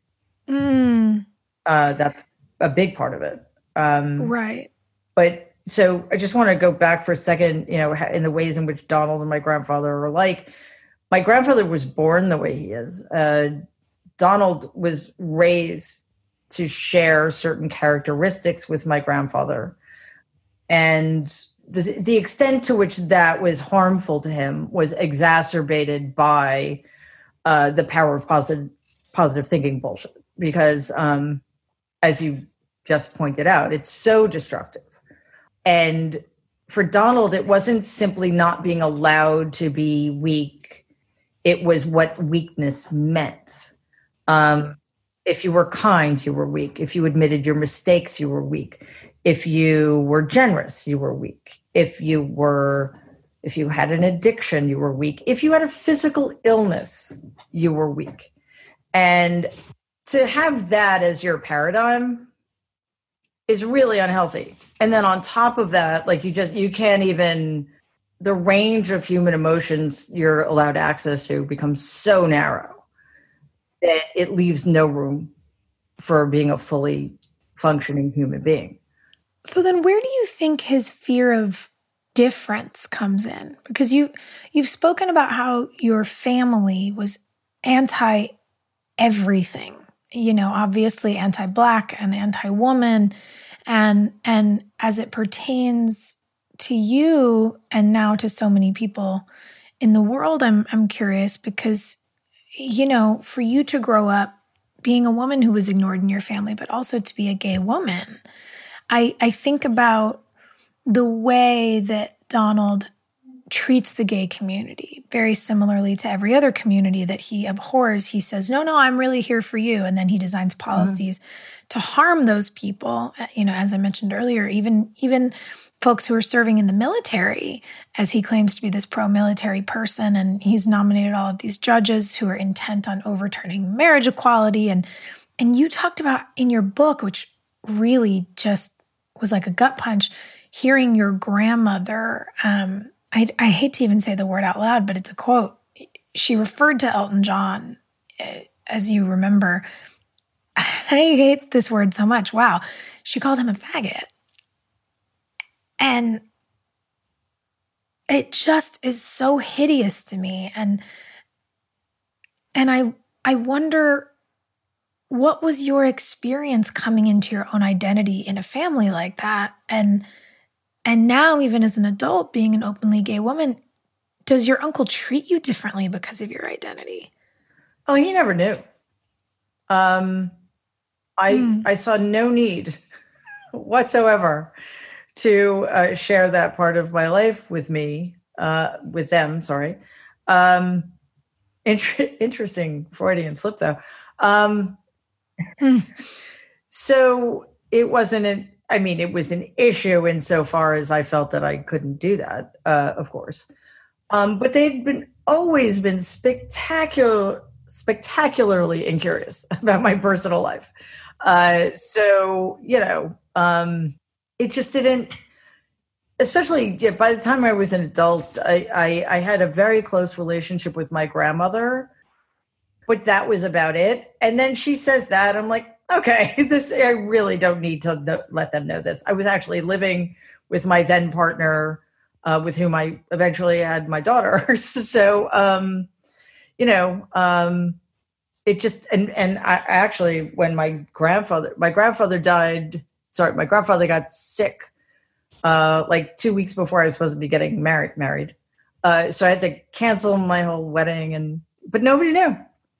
That's a big part of it. Right. But so I just want to go back for a second, in the ways in which Donald and my grandfather are alike. My grandfather was born the way he is. Donald was raised to share certain characteristics with my grandfather. And the extent to which that was harmful to him was exacerbated by the power of positive thinking bullshit. Because as you just pointed out, it's so destructive. And for Donald, it wasn't simply not being allowed to be weak. It was what weakness meant. If you were kind, you were weak. If you admitted your mistakes, you were weak. If you were generous, you were weak. If you had an addiction, you were weak. If you had a physical illness, you were weak. And to have that as your paradigm is really unhealthy. And then on top of that, like you can't even, the range of human emotions you're allowed access to becomes so narrow that it leaves no room for being a fully functioning human being. So then where do you think his fear of difference comes in? Because you've spoken about how your family was anti everything, obviously anti-Black and anti-woman. And as it pertains to you and now to so many people in the world, I'm curious because, for you to grow up being a woman who was ignored in your family, but also to be a gay woman, I think about the way that Donald treats the gay community very similarly to every other community that he abhors. He says, no, I'm really here for you. And then he designs policies to harm those people. As I mentioned earlier, even folks who are serving in the military, as he claims to be this pro-military person. And he's nominated all of these judges who are intent on overturning marriage equality. And you talked about in your book, which really just was like a gut punch, hearing your grandmother, I hate to even say the word out loud, but it's a quote. She referred to Elton John, as you remember. I hate this word so much. Wow. She called him a faggot. And it just is so hideous to me. And I wonder, what was your experience coming into your own identity in a family like that? And now, even as an adult, being an openly gay woman, does your uncle treat you differently because of your identity? Oh, he never knew. I saw no need whatsoever to share that part of my life with them. Sorry. Interesting Freudian slip, though. So it wasn't it was an issue insofar as I felt that I couldn't do that, of course. But they'd always been spectacularly incurious about my personal life. It just didn't, especially by the time I was an adult, I had a very close relationship with my grandmother, but that was about it. And then she says that, I'm like, okay, I really don't need to let them know this. I was actually living with my then partner, with whom I eventually had my daughter. So, it just, and I actually, when my grandfather got sick, like 2 weeks before I was supposed to be getting married. So I had to cancel my whole wedding but nobody knew.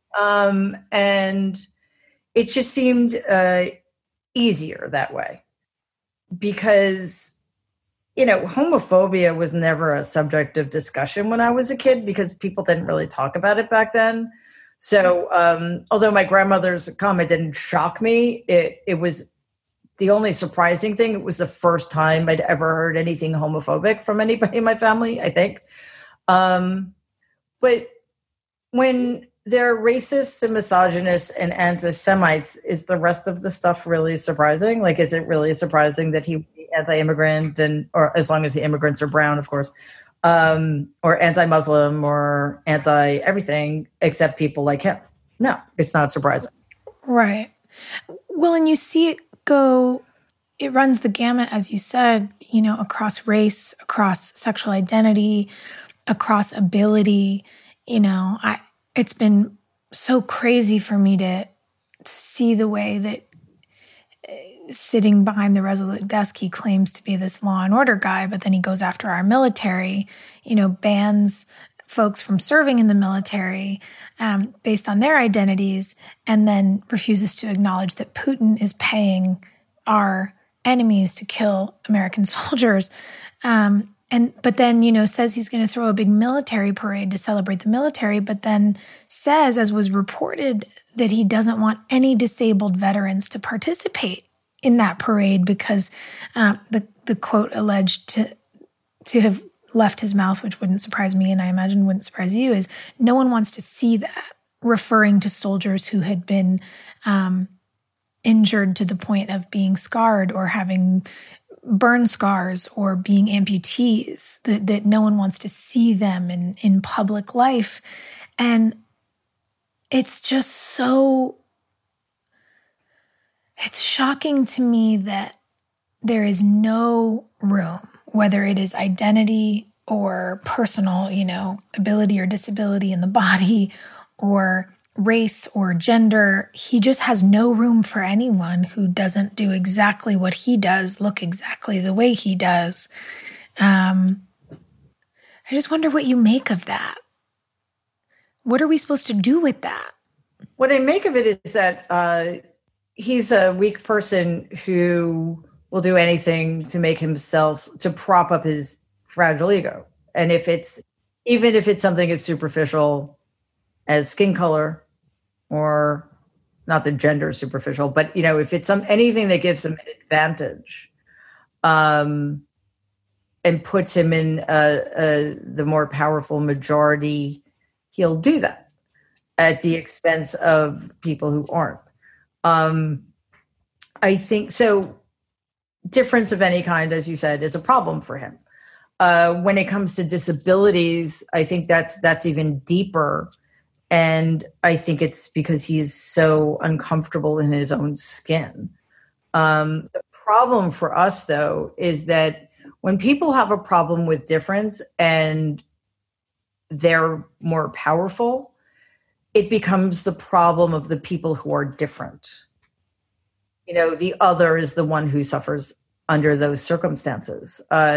And it just seemed easier that way because, homophobia was never a subject of discussion when I was a kid because people didn't really talk about it back then. So although my grandmother's comment didn't shock me, it was the only surprising thing. It was the first time I'd ever heard anything homophobic from anybody in my family, I think. But when they're racists and misogynists and anti-Semites, is the rest of the stuff really surprising? Like, is it really surprising that he would be anti-immigrant, or as long as the immigrants are brown, of course, or anti-Muslim or anti-everything except people like him? No, it's not surprising. Right. Well, and you see it it runs the gamut, as you said, across race, across sexual identity, across ability. It's been so crazy for me to see the way that sitting behind the Resolute desk, he claims to be this law and order guy, but then he goes after our military, bans folks from serving in the military based on their identities, and then refuses to acknowledge that Putin is paying our enemies to kill American soldiers. But then, says he's going to throw a big military parade to celebrate the military, but then says, as was reported, that he doesn't want any disabled veterans to participate in that parade because the quote alleged to have left his mouth, which wouldn't surprise me and I imagine wouldn't surprise you, is no one wants to see that, referring to soldiers who had been injured to the point of being scarred or having burn scars or being amputees, that no one wants to see them in public life. And it's just it's shocking to me that there is no room, whether it is identity or personal, ability or disability in the body or race or gender. He just has no room for anyone who doesn't do exactly what he does, look exactly the way he does. I just wonder what you make of that. What are we supposed to do with that? What I make of it is that he's a weak person who will do anything to make himself, to prop up his fragile ego. And even if it's something as superficial as skin color, or not the gender superficial, but if it's anything that gives him an advantage, and puts him in the more powerful majority, he'll do that at the expense of people who aren't. I think so. Difference of any kind, as you said, is a problem for him. When it comes to disabilities, I think that's even deeper. And I think it's because he's so uncomfortable in his own skin. The problem for us, though, is that when people have a problem with difference and they're more powerful, it becomes the problem of the people who are different. The other is the one who suffers under those circumstances.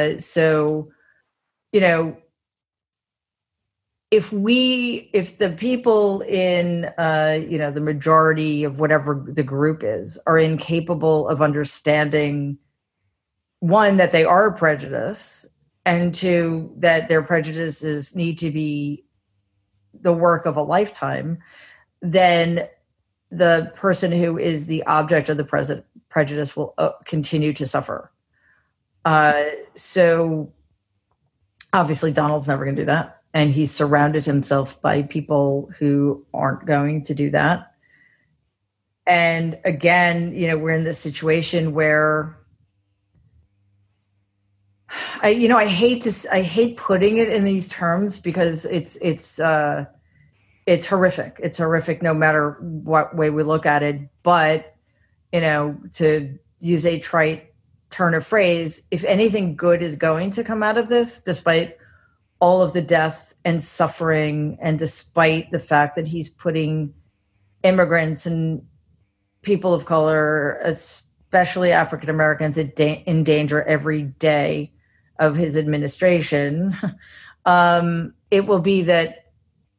If the people in, the majority of whatever the group is, are incapable of understanding, one, that they are a prejudice, and two, that their prejudices need to be the work of a lifetime, then the person who is the object of the prejudice will continue to suffer. So obviously Donald's never going to do that. And he's surrounded himself by people who aren't going to do that. And again, we're in this situation where I hate putting it in these terms because it's horrific. It's horrific no matter what way we look at it. But, to use a trite turn of phrase, if anything good is going to come out of this, despite all of the death and suffering, and despite the fact that he's putting immigrants and people of color, especially African Americans, in danger every day of his administration, it will be that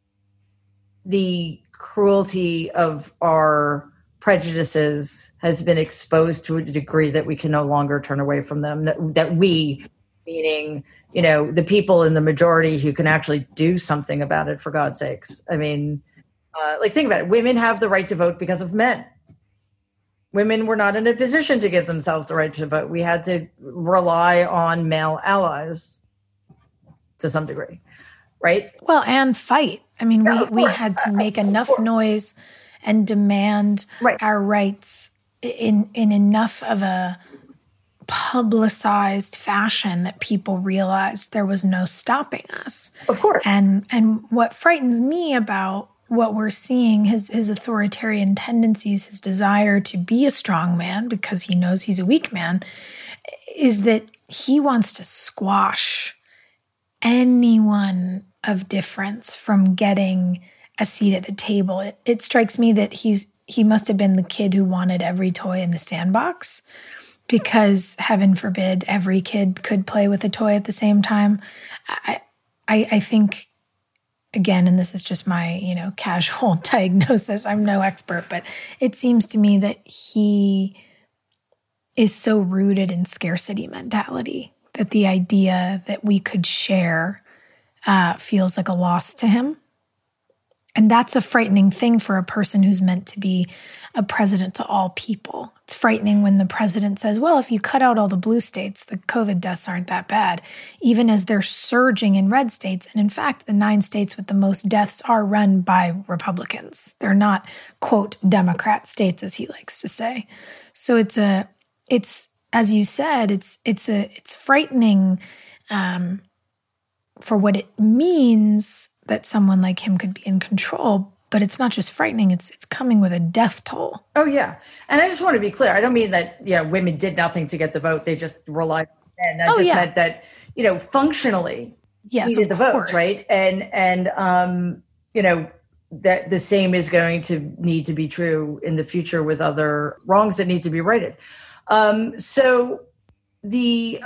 the cruelty of our prejudices has been exposed to a degree that we can no longer turn away from them, that we, meaning, the people in the majority who can actually do something about it, for God's sakes. I mean, Like, think about it. Women have the right to vote because of men. Women were not in a position to give themselves the right to vote. We had to rely on male allies to some degree, right? Well, and fight. I mean, we had to make enough noise and demand our rights in enough of a publicized fashion that people realized there was no stopping us. Of course. And what frightens me about what we're seeing, his authoritarian tendencies, his desire to be a strong man because he knows he's a weak man, is that he wants to squash anyone of difference from getting a seat at the table. It strikes me that he must have been the kid who wanted every toy in the sandbox, because heaven forbid every kid could play with a toy at the same time. I think, again, and this is just my, casual diagnosis, I'm no expert, but it seems to me that he is so rooted in scarcity mentality that the idea that we could share feels like a loss to him. And that's a frightening thing for a person who's meant to be a president to all people. It's frightening when the president says, well, if you cut out all the blue states, the COVID deaths aren't that bad, even as they're surging in red states. And in fact, the 9 states with the most deaths are run by Republicans. They're not, quote, Democrat states, as he likes to say. So it's as you said, it's frightening for what it means that someone like him could be in control. But it's not just frightening, it's coming with a death toll. Oh, yeah. And I just want to be clear. I don't mean that, women did nothing to get the vote. They just relied on men. I just meant that, functionally, yes, needed the vote, right? And that the same is going to need to be true in the future with other wrongs that need to be righted. So the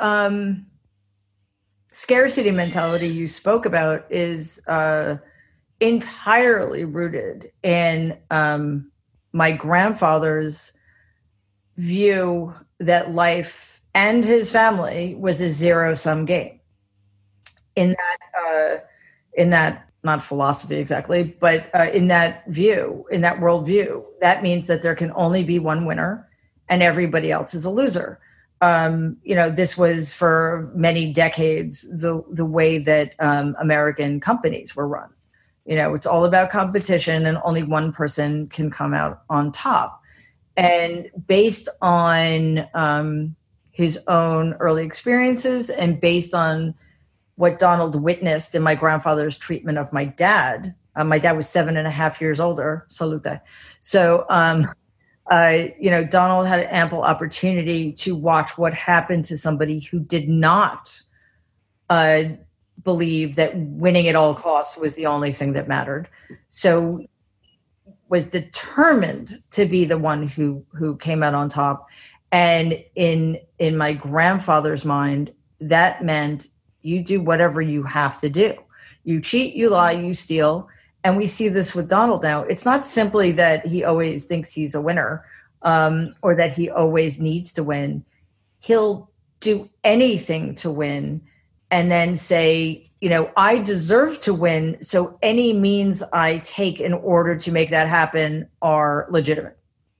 scarcity mentality you spoke about is entirely rooted in my grandfather's view that life and his family was a zero-sum game. In that not philosophy exactly, but in that view, in that worldview, that means that there can only be one winner and everybody else is a loser. This was for many decades the way that American companies were run. It's all about competition and only one person can come out on top. And based on his own early experiences and based on what Donald witnessed in my grandfather's treatment of my dad was 7.5 years older, salute. So, Donald had ample opportunity to watch what happened to somebody who did not believe that winning at all costs was the only thing that mattered. So was determined to be the one who came out on top. And in my grandfather's mind, that meant you do whatever you have to do. You cheat, you lie, you steal. And we see this with Donald now. It's not simply that he always thinks he's a winner or that he always needs to win. He'll do anything to win and then say, I deserve to win, so any means I take in order to make that happen are legitimate.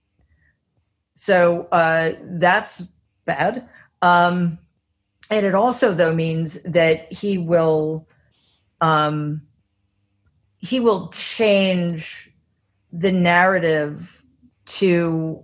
So that's bad. And it also, though, means that he will change the narrative to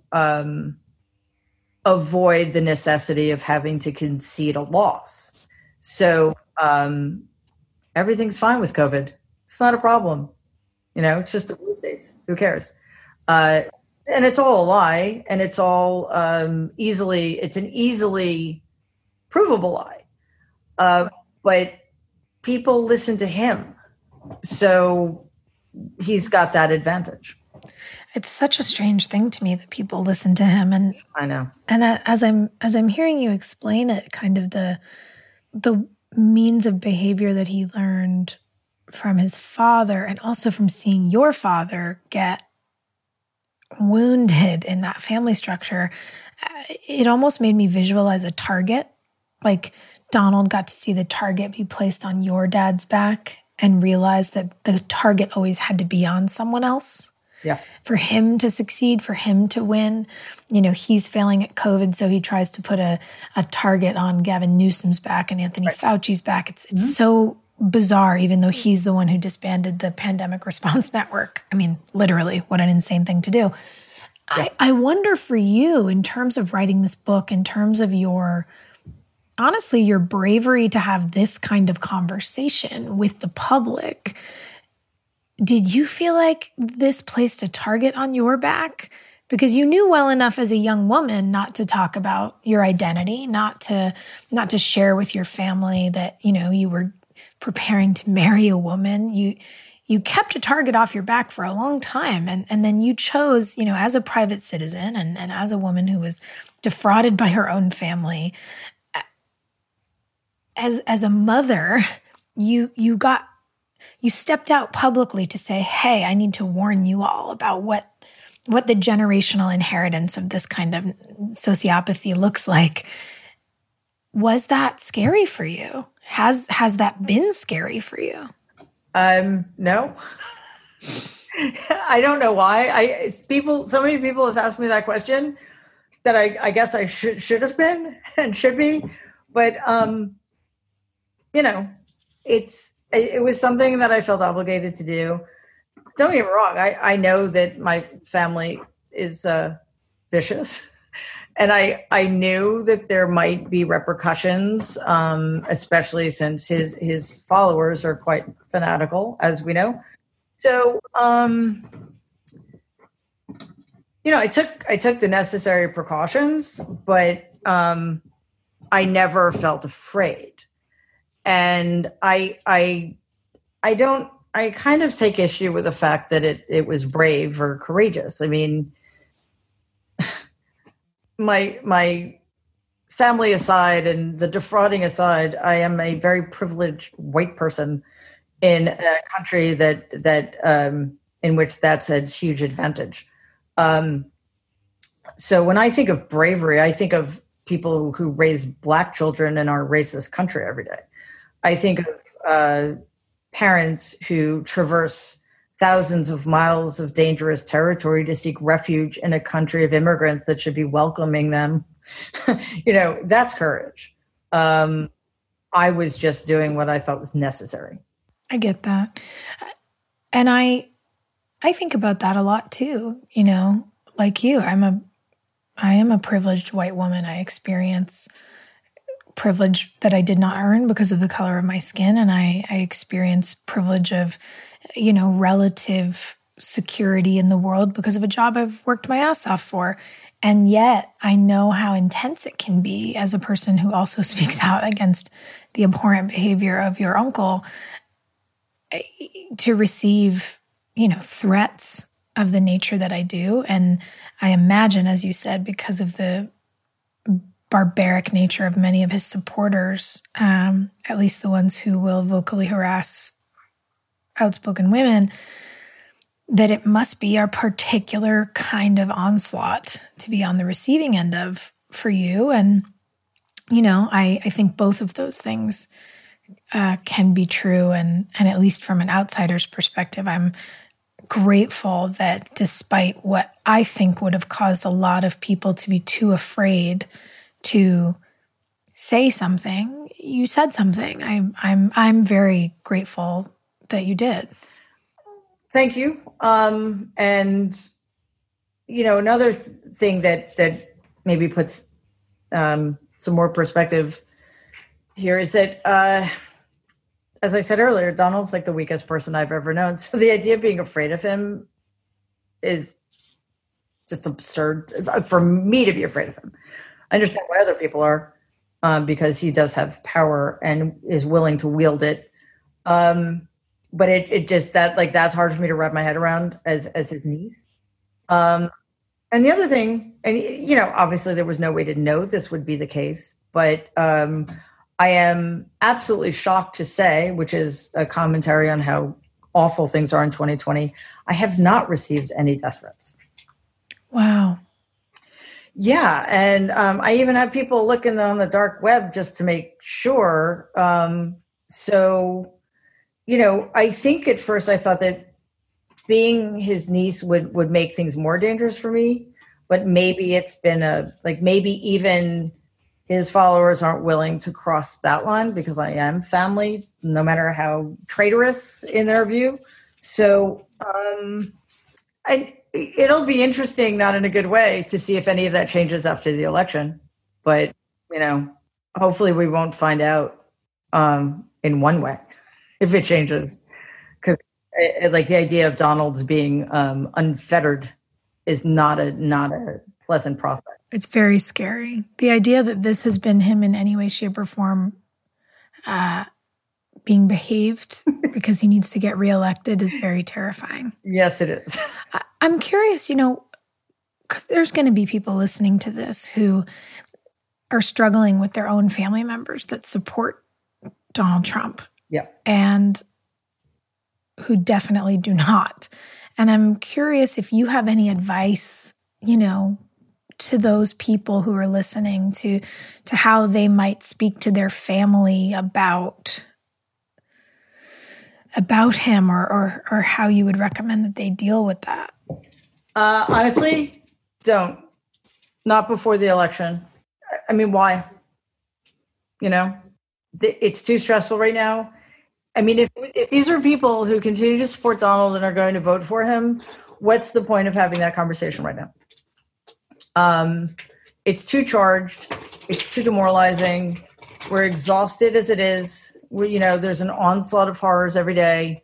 avoid the necessity of having to concede a loss. So everything's fine with COVID. It's not a problem. It's just the blue states. Who cares? And it's all a lie, and it's all it's an easily provable lie. But people listen to him. So he's got that advantage. It's such a strange thing to me that people listen to him, and I know. And as I'm hearing you explain it, kind of the means of behavior that he learned from his father, and also from seeing your father get wounded in that family structure, it almost made me visualize a target. Like Donald got to see the target be placed on your dad's back, and realize that the target always had to be on someone else. Yeah. For him to succeed, for him to win. He's failing at COVID, so he tries to put a target on Gavin Newsom's back and Anthony Fauci's back. It's so bizarre, even though he's the one who disbanded the Pandemic Response Network. I mean, literally, what an insane thing to do. Yeah. I wonder for you, in terms of writing this book, in terms of honestly, your bravery to have this kind of conversation with the public, did you feel like this placed a target on your back? Because you knew well enough as a young woman not to talk about your identity, not to share with your family that, you were preparing to marry a woman. You kept a target off your back for a long time. And then you chose, as a private citizen and as a woman who was defrauded by her own family, as a mother, you stepped out publicly to say, hey, I need to warn you all about what the generational inheritance of this kind of sociopathy looks like. Was that scary for you? Has that been scary for you? No. I don't know why. So many people have asked me that question that I guess I should have been and should be, but it was something that I felt obligated to do. Don't get me wrong. I know that my family is vicious, and I knew that there might be repercussions, especially since his followers are quite fanatical, as we know. So, I took the necessary precautions, but I never felt afraid. And I kind of take issue with the fact that it was brave or courageous. I mean, my family aside and the defrauding aside, I am a very privileged white person in a country that in which that's a huge advantage. So when I think of bravery, I think of people who raise Black children in our racist country every day. I think of parents who traverse thousands of miles of dangerous territory to seek refuge in a country of immigrants that should be welcoming them. That's courage. I was just doing what I thought was necessary. I get that. And I think about that a lot too, like you. I am a privileged white woman. I experience privilege that I did not earn because of the color of my skin. And I experience privilege of, relative security in the world because of a job I've worked my ass off for. And yet I know how intense it can be as a person who also speaks out against the abhorrent behavior of your uncle to receive, threats of the nature that I do. And I imagine, as you said, because of the barbaric nature of many of his supporters, at least the ones who will vocally harass outspoken women, that it must be a particular kind of onslaught to be on the receiving end of for you. And, I think both of those things can be true. And at least from an outsider's perspective, I'm grateful that despite what I think would have caused a lot of people to be too afraid to say something, you said something. I'm very grateful that you did. Thank you. And another thing that maybe puts some more perspective here is that, as I said earlier, Donald's like the weakest person I've ever known. So the idea of being afraid of him is just absurd for me to be afraid of him. I understand why other people are, because he does have power and is willing to wield it. But it just that's hard for me to wrap my head around as his niece. And the other thing, and obviously there was no way to know this would be the case, but I am absolutely shocked to say, which is a commentary on how awful things are in 2020, I have not received any death threats. Wow. Yeah, and I even had people looking on the dark web just to make sure. So, I think at first I thought that being his niece would make things more dangerous for me, but maybe it's been maybe even his followers aren't willing to cross that line because I am family, no matter how traitorous in their view. So, it'll be interesting, not in a good way, to see if any of that changes after the election. But, hopefully we won't find out in one way if it changes. Because the idea of Donald's being unfettered is not a pleasant prospect. It's very scary. The idea that this has been him in any way, shape, or form being behaved because he needs to get reelected is very terrifying. Yes, it is. I'm curious, because there's going to be people listening to this who are struggling with their own family members that support Donald Trump. Yeah. And who definitely do not. And I'm curious if you have any advice, to those people who are listening to how they might speak to their family about him or how you would recommend that they deal with that. Honestly, don't. Not before the election. I mean, why? It's too stressful right now. I mean, if these are people who continue to support Donald and are going to vote for him, what's the point of having that conversation right now? It's too charged. It's too demoralizing. We're exhausted as it is. There's an onslaught of horrors every day.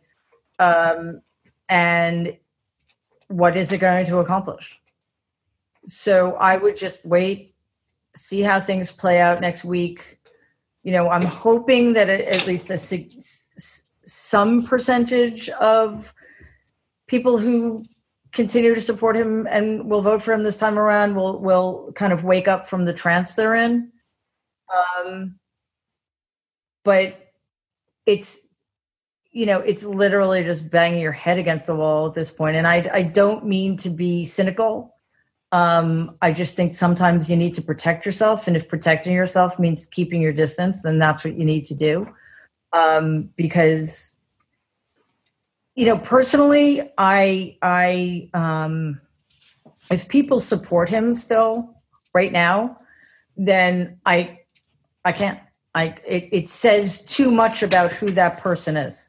And what is it going to accomplish? So I would just wait, see how things play out next week. I'm hoping that at least some percentage of people who continue to support him and will vote for him this time around will kind of wake up from the trance they're in. But it's literally just banging your head against the wall at this point. And I don't mean to be cynical. I just think sometimes you need to protect yourself. And if protecting yourself means keeping your distance, then that's what you need to do. Because, personally, I if people support him still right now, then I can't. It says too much about who that person is.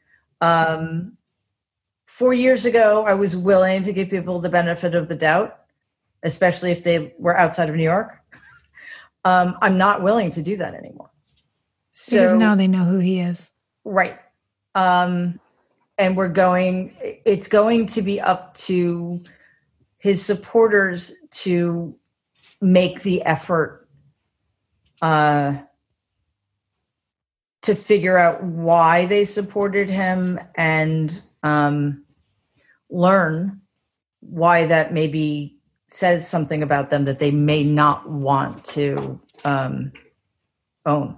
4 years ago, I was willing to give people the benefit of the doubt, especially if they were outside of New York. I'm not willing to do that anymore. Because now they know who he is. Right. And it's going to be up to his supporters to make the effort to figure out why they supported him and learn why that maybe says something about them that they may not want to own.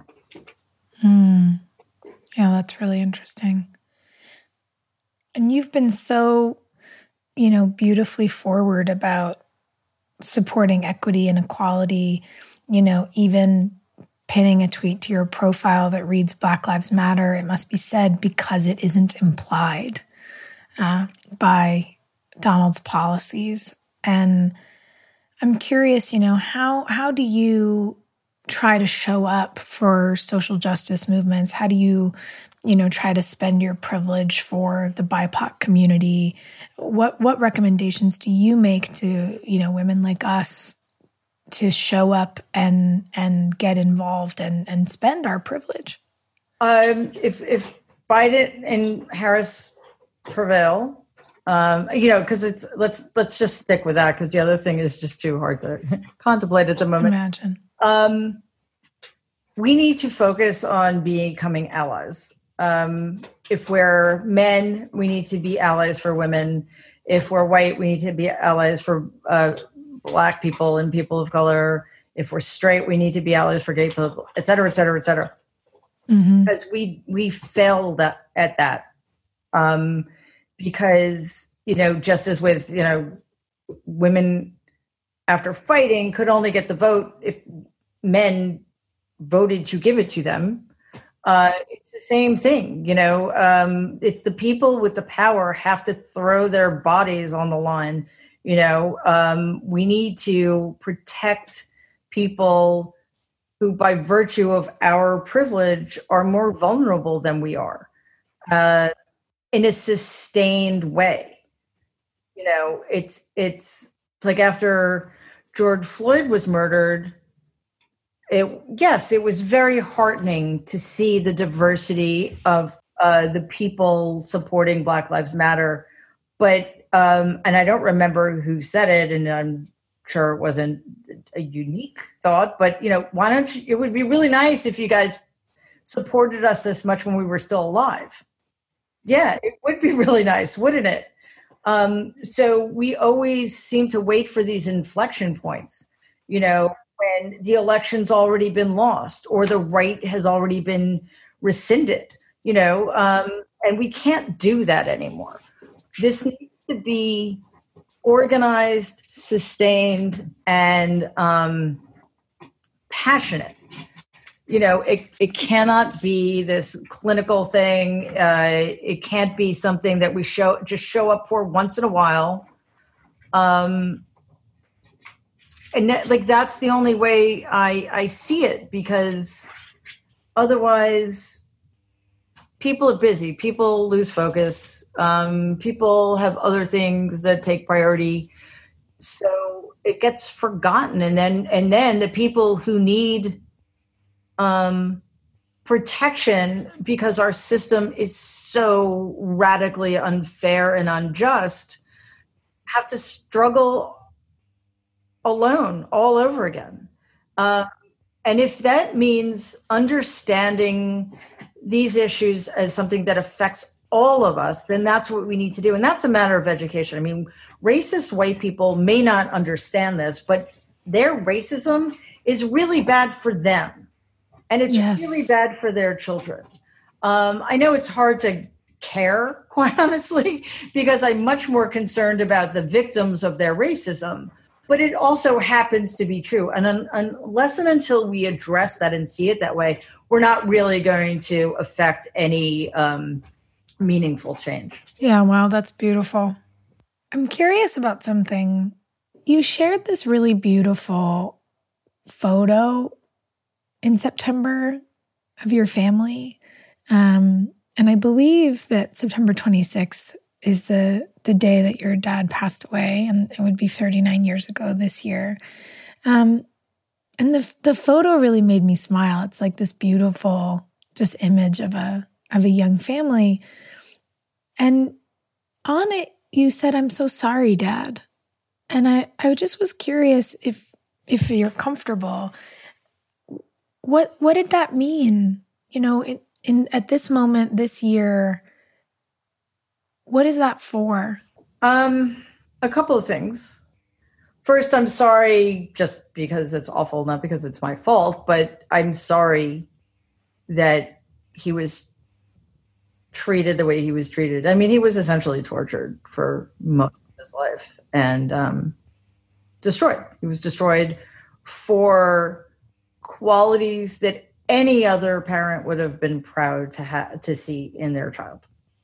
Yeah, that's really interesting. And you've been so, beautifully forward about supporting equity and equality, even pinning a tweet to your profile that reads Black Lives Matter, it must be said, because it isn't implied by Donald's policies. And I'm curious, how do you try to show up for social justice movements? How do you, try to spend your privilege for the BIPOC community? What recommendations do you make to, women like us to show up and get involved and spend our privilege? If Biden and Harris prevail, because let's just stick with that, because the other thing is just too hard to contemplate at the moment. Imagine. We need to focus on becoming allies. If we're men, we need to be allies for women. If we're white, we need to be allies for Black people and people of color. If we're straight, we need to be allies for gay people, et cetera, et cetera, et cetera. Mm-hmm. Because we failed at that. Because, just as with, women after fighting could only get the vote if men voted to give it to them. It's the same thing, it's the people with the power have to throw their bodies on the line. We need to protect people who, by virtue of our privilege, are more vulnerable than we are, in a sustained way. It's like after George Floyd was murdered, it was very heartening to see the diversity of the people supporting Black Lives Matter. But, and I don't remember who said it, and I'm sure it wasn't a unique thought, but, why don't you, it would be really nice if you guys supported us this much when we were still alive. Yeah, it would be really nice, wouldn't it? So we always seem to wait for these inflection points, when the election's already been lost or the right has already been rescinded, and we can't do that anymore. This needs to be organized, sustained, and passionate. It cannot be this clinical thing. It can't be something that we just show up for once in a while. And that's the only way I see it, because otherwise people are busy. People lose focus. People have other things that take priority. So it gets forgotten. And then the people who need protection, because our system is so radically unfair and unjust, have to struggle alone all over again. And if that means understanding these issues as something that affects all of us, then that's what we need to do. And that's a matter of education. I mean, racist white people may not understand this, but their racism is really bad for them. And it's really bad for their children. I know it's hard to care, quite honestly, because I'm much more concerned about the victims of their racism. But it also happens to be true. And unless and until we address that and see it that way, we're not really going to affect any meaningful change. Yeah, wow, that's beautiful. I'm curious about something. You shared this really beautiful photo in September of your family. And I believe that September 26th is the day that your dad passed away, and it would be 39 years ago this year. And the photo really made me smile. It's like this beautiful just image of a young family. And on it, you said, "I'm so sorry, Dad." And I just was curious if you're comfortable. What did that mean? In at this moment, this year, what is that for? A couple of things. First, I'm sorry just because it's awful, not because it's my fault, but I'm sorry that he was treated the way he was treated. I mean, he was essentially tortured for most of his life and destroyed. He was destroyed for qualities that any other parent would have been proud to see in their child.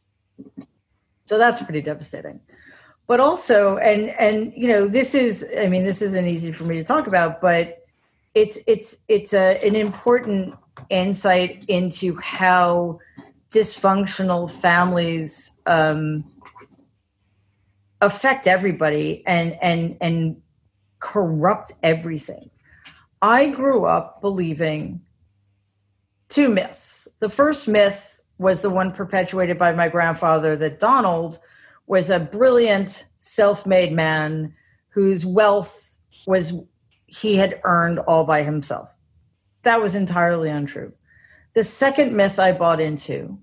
So that's pretty devastating. But also, and this isn't easy for me to talk about, but it's an important insight into how dysfunctional families affect everybody and corrupt everything. I grew up believing two myths. The first myth was the one perpetuated by my grandfather, that Donald was a brilliant, self-made man whose wealth he had earned all by himself. That was entirely untrue. The second myth I bought into,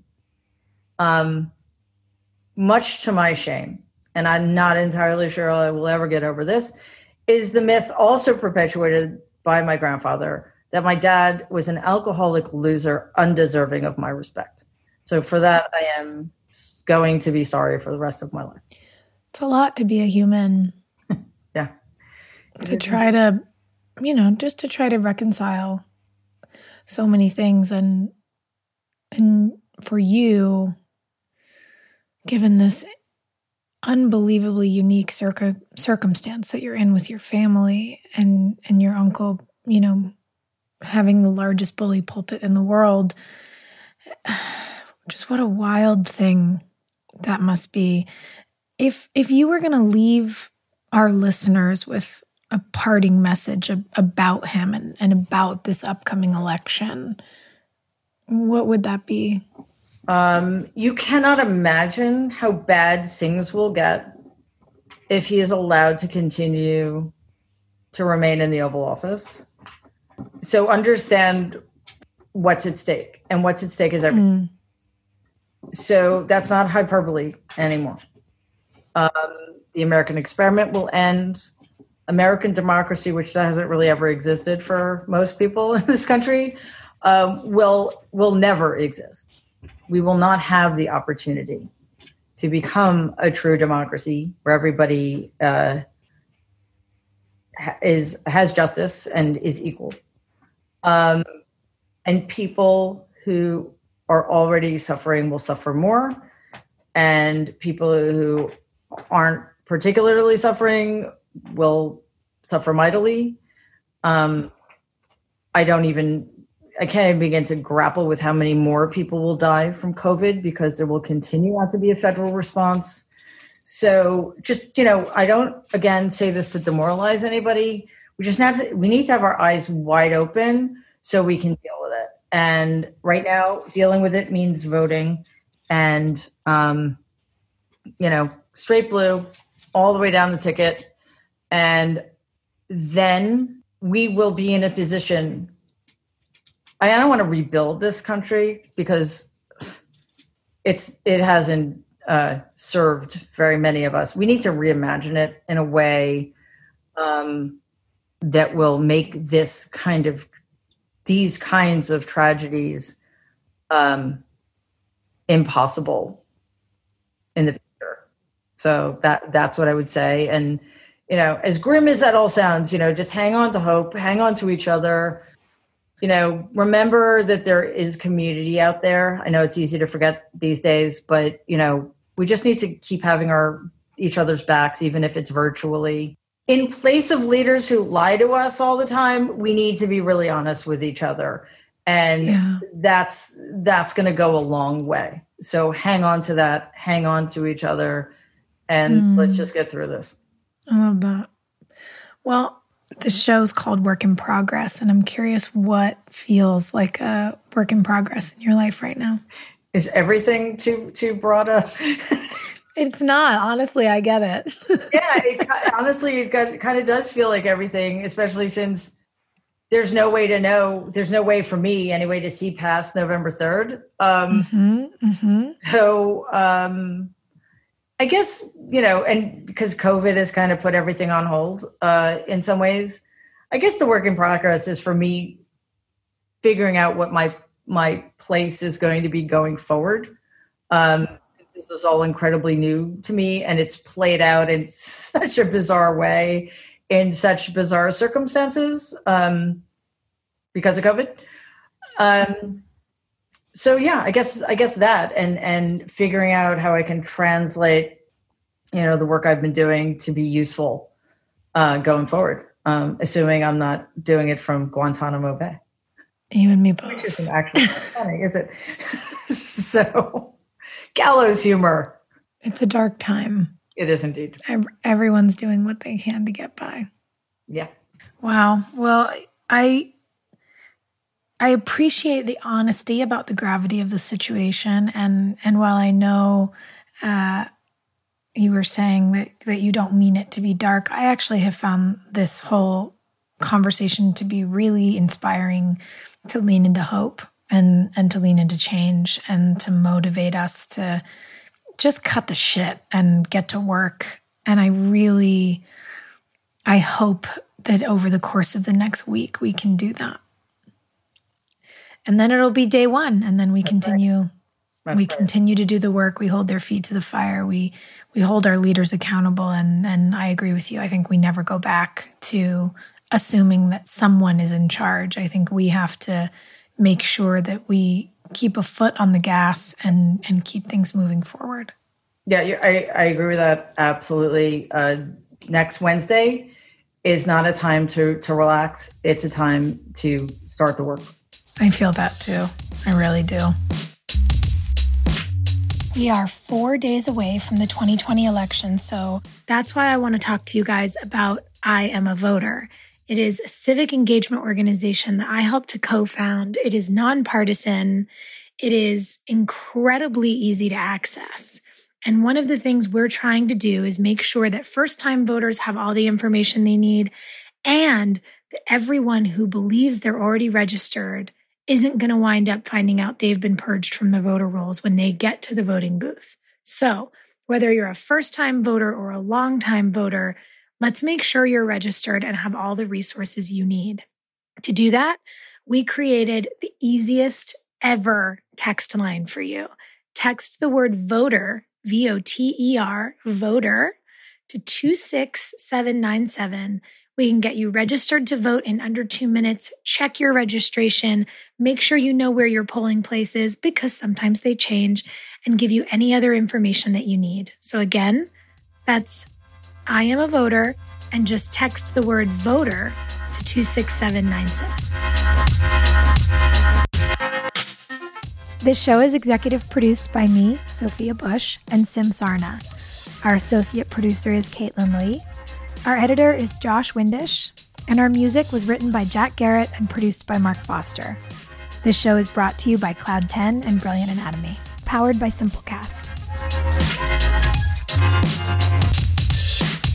much to my shame, and I'm not entirely sure I will ever get over this, is the myth also perpetuated by my grandfather that my dad was an alcoholic loser, undeserving of my respect. So for that, I am going to be sorry for the rest of my life. It's a lot to be a human. Yeah. To try to, just to try to reconcile so many things. And And for you, given this unbelievably unique circumstance that you're in with your family and your uncle, having the largest bully pulpit in the world, just what a wild thing that must be. If you were going to leave our listeners with a parting message about him and about this upcoming election, what would that be? You cannot imagine how bad things will get if he is allowed to continue to remain in the Oval Office. So understand what's at stake, and what's at stake is everything. So that's not hyperbole anymore. The American experiment will end. American democracy, which hasn't really ever existed for most people in this country, will never exist. We will not have the opportunity to become a true democracy where everybody has justice and is equal. And people who are already suffering will suffer more, and people who aren't particularly suffering will suffer mightily. I can't even begin to grapple with how many more people will die from COVID, because there will continue not to be a federal response. So just, I don't, again, say this to demoralize anybody. We need to have our eyes wide open so we can deal with it. And right now, dealing with it means voting and, straight blue all the way down the ticket. And then we will be in a position. I don't want to rebuild this country, because it hasn't served very many of us. We need to reimagine it in a way that will make these kinds of tragedies impossible in the future. So that's what I would say. And as grim as that all sounds, just hang on to hope, hang on to each other. Remember that there is community out there. I know it's easy to forget these days, but, we just need to keep having each other's backs, even if it's virtually. In place of leaders who lie to us all the time, we need to be really honest with each other. And that's going to go a long way. So hang on to that, hang on to each other, and let's just get through this. I love that. Well, the show's called Work in Progress, and I'm curious what feels like a work in progress in your life right now. Is everything too broad a... It's not. Honestly, I get it. It kind of does feel like everything, especially since there's no way to know. There's no way for me, anyway, to see past November 3rd. So I guess, and because COVID has kind of put everything on hold in some ways, I guess the work in progress is for me figuring out what my place is going to be going forward. This is all incredibly new to me, and it's played out in such a bizarre way, in such bizarre circumstances because of COVID. So yeah, I guess that and figuring out how I can translate, the work I've been doing to be useful going forward, assuming I'm not doing it from Guantanamo Bay. You and me both. Which isn't actually funny, is it? So, gallows humor. It's a dark time. It is indeed. Everyone's doing what they can to get by. Yeah. Wow. Well, I appreciate the honesty about the gravity of the situation. And while I know you were saying that you don't mean it to be dark, I actually have found this whole conversation to be really inspiring, to lean into hope and to lean into change and to motivate us to just cut the shit and get to work. And I hope that over the course of the next week, we can do that. And then it'll be day one, and then we continue. Right. We continue to do the work. We hold their feet to the fire. We hold our leaders accountable. And I agree with you. I think we never go back to assuming that someone is in charge. I think we have to make sure that we keep a foot on the gas and keep things moving forward. Yeah, I agree with that. Absolutely. Next Wednesday is not a time to relax. It's a time to start the work. I feel that too. I really do. We are 4 days away from the 2020 election, so that's why I want to talk to you guys about I Am a Voter. It is a civic engagement organization that I helped to co-found. It is nonpartisan. It is incredibly easy to access. And one of the things we're trying to do is make sure that first-time voters have all the information they need and that everyone who believes they're already registered isn't going to wind up finding out they've been purged from the voter rolls when they get to the voting booth. So whether you're a first-time voter or a long-time voter, let's make sure you're registered and have all the resources you need. To do that, we created the easiest ever text line for you. Text the word voter, VOTER, voter, to 26797. We can get you registered to vote in under 2 minutes. Check your registration. Make sure you know where your polling place is because sometimes they change, and give you any other information that you need. So again, that's I Am a Voter, and just text the word voter to 26797. This show is executive produced by me, Sophia Bush, and Sim Sarna. Our associate producer is Caitlin Lee. Our editor is Josh Windish, and our music was written by Jack Garrett and produced by Mark Foster. This show is brought to you by Cloud 10 and Brilliant Anatomy, powered by Simplecast.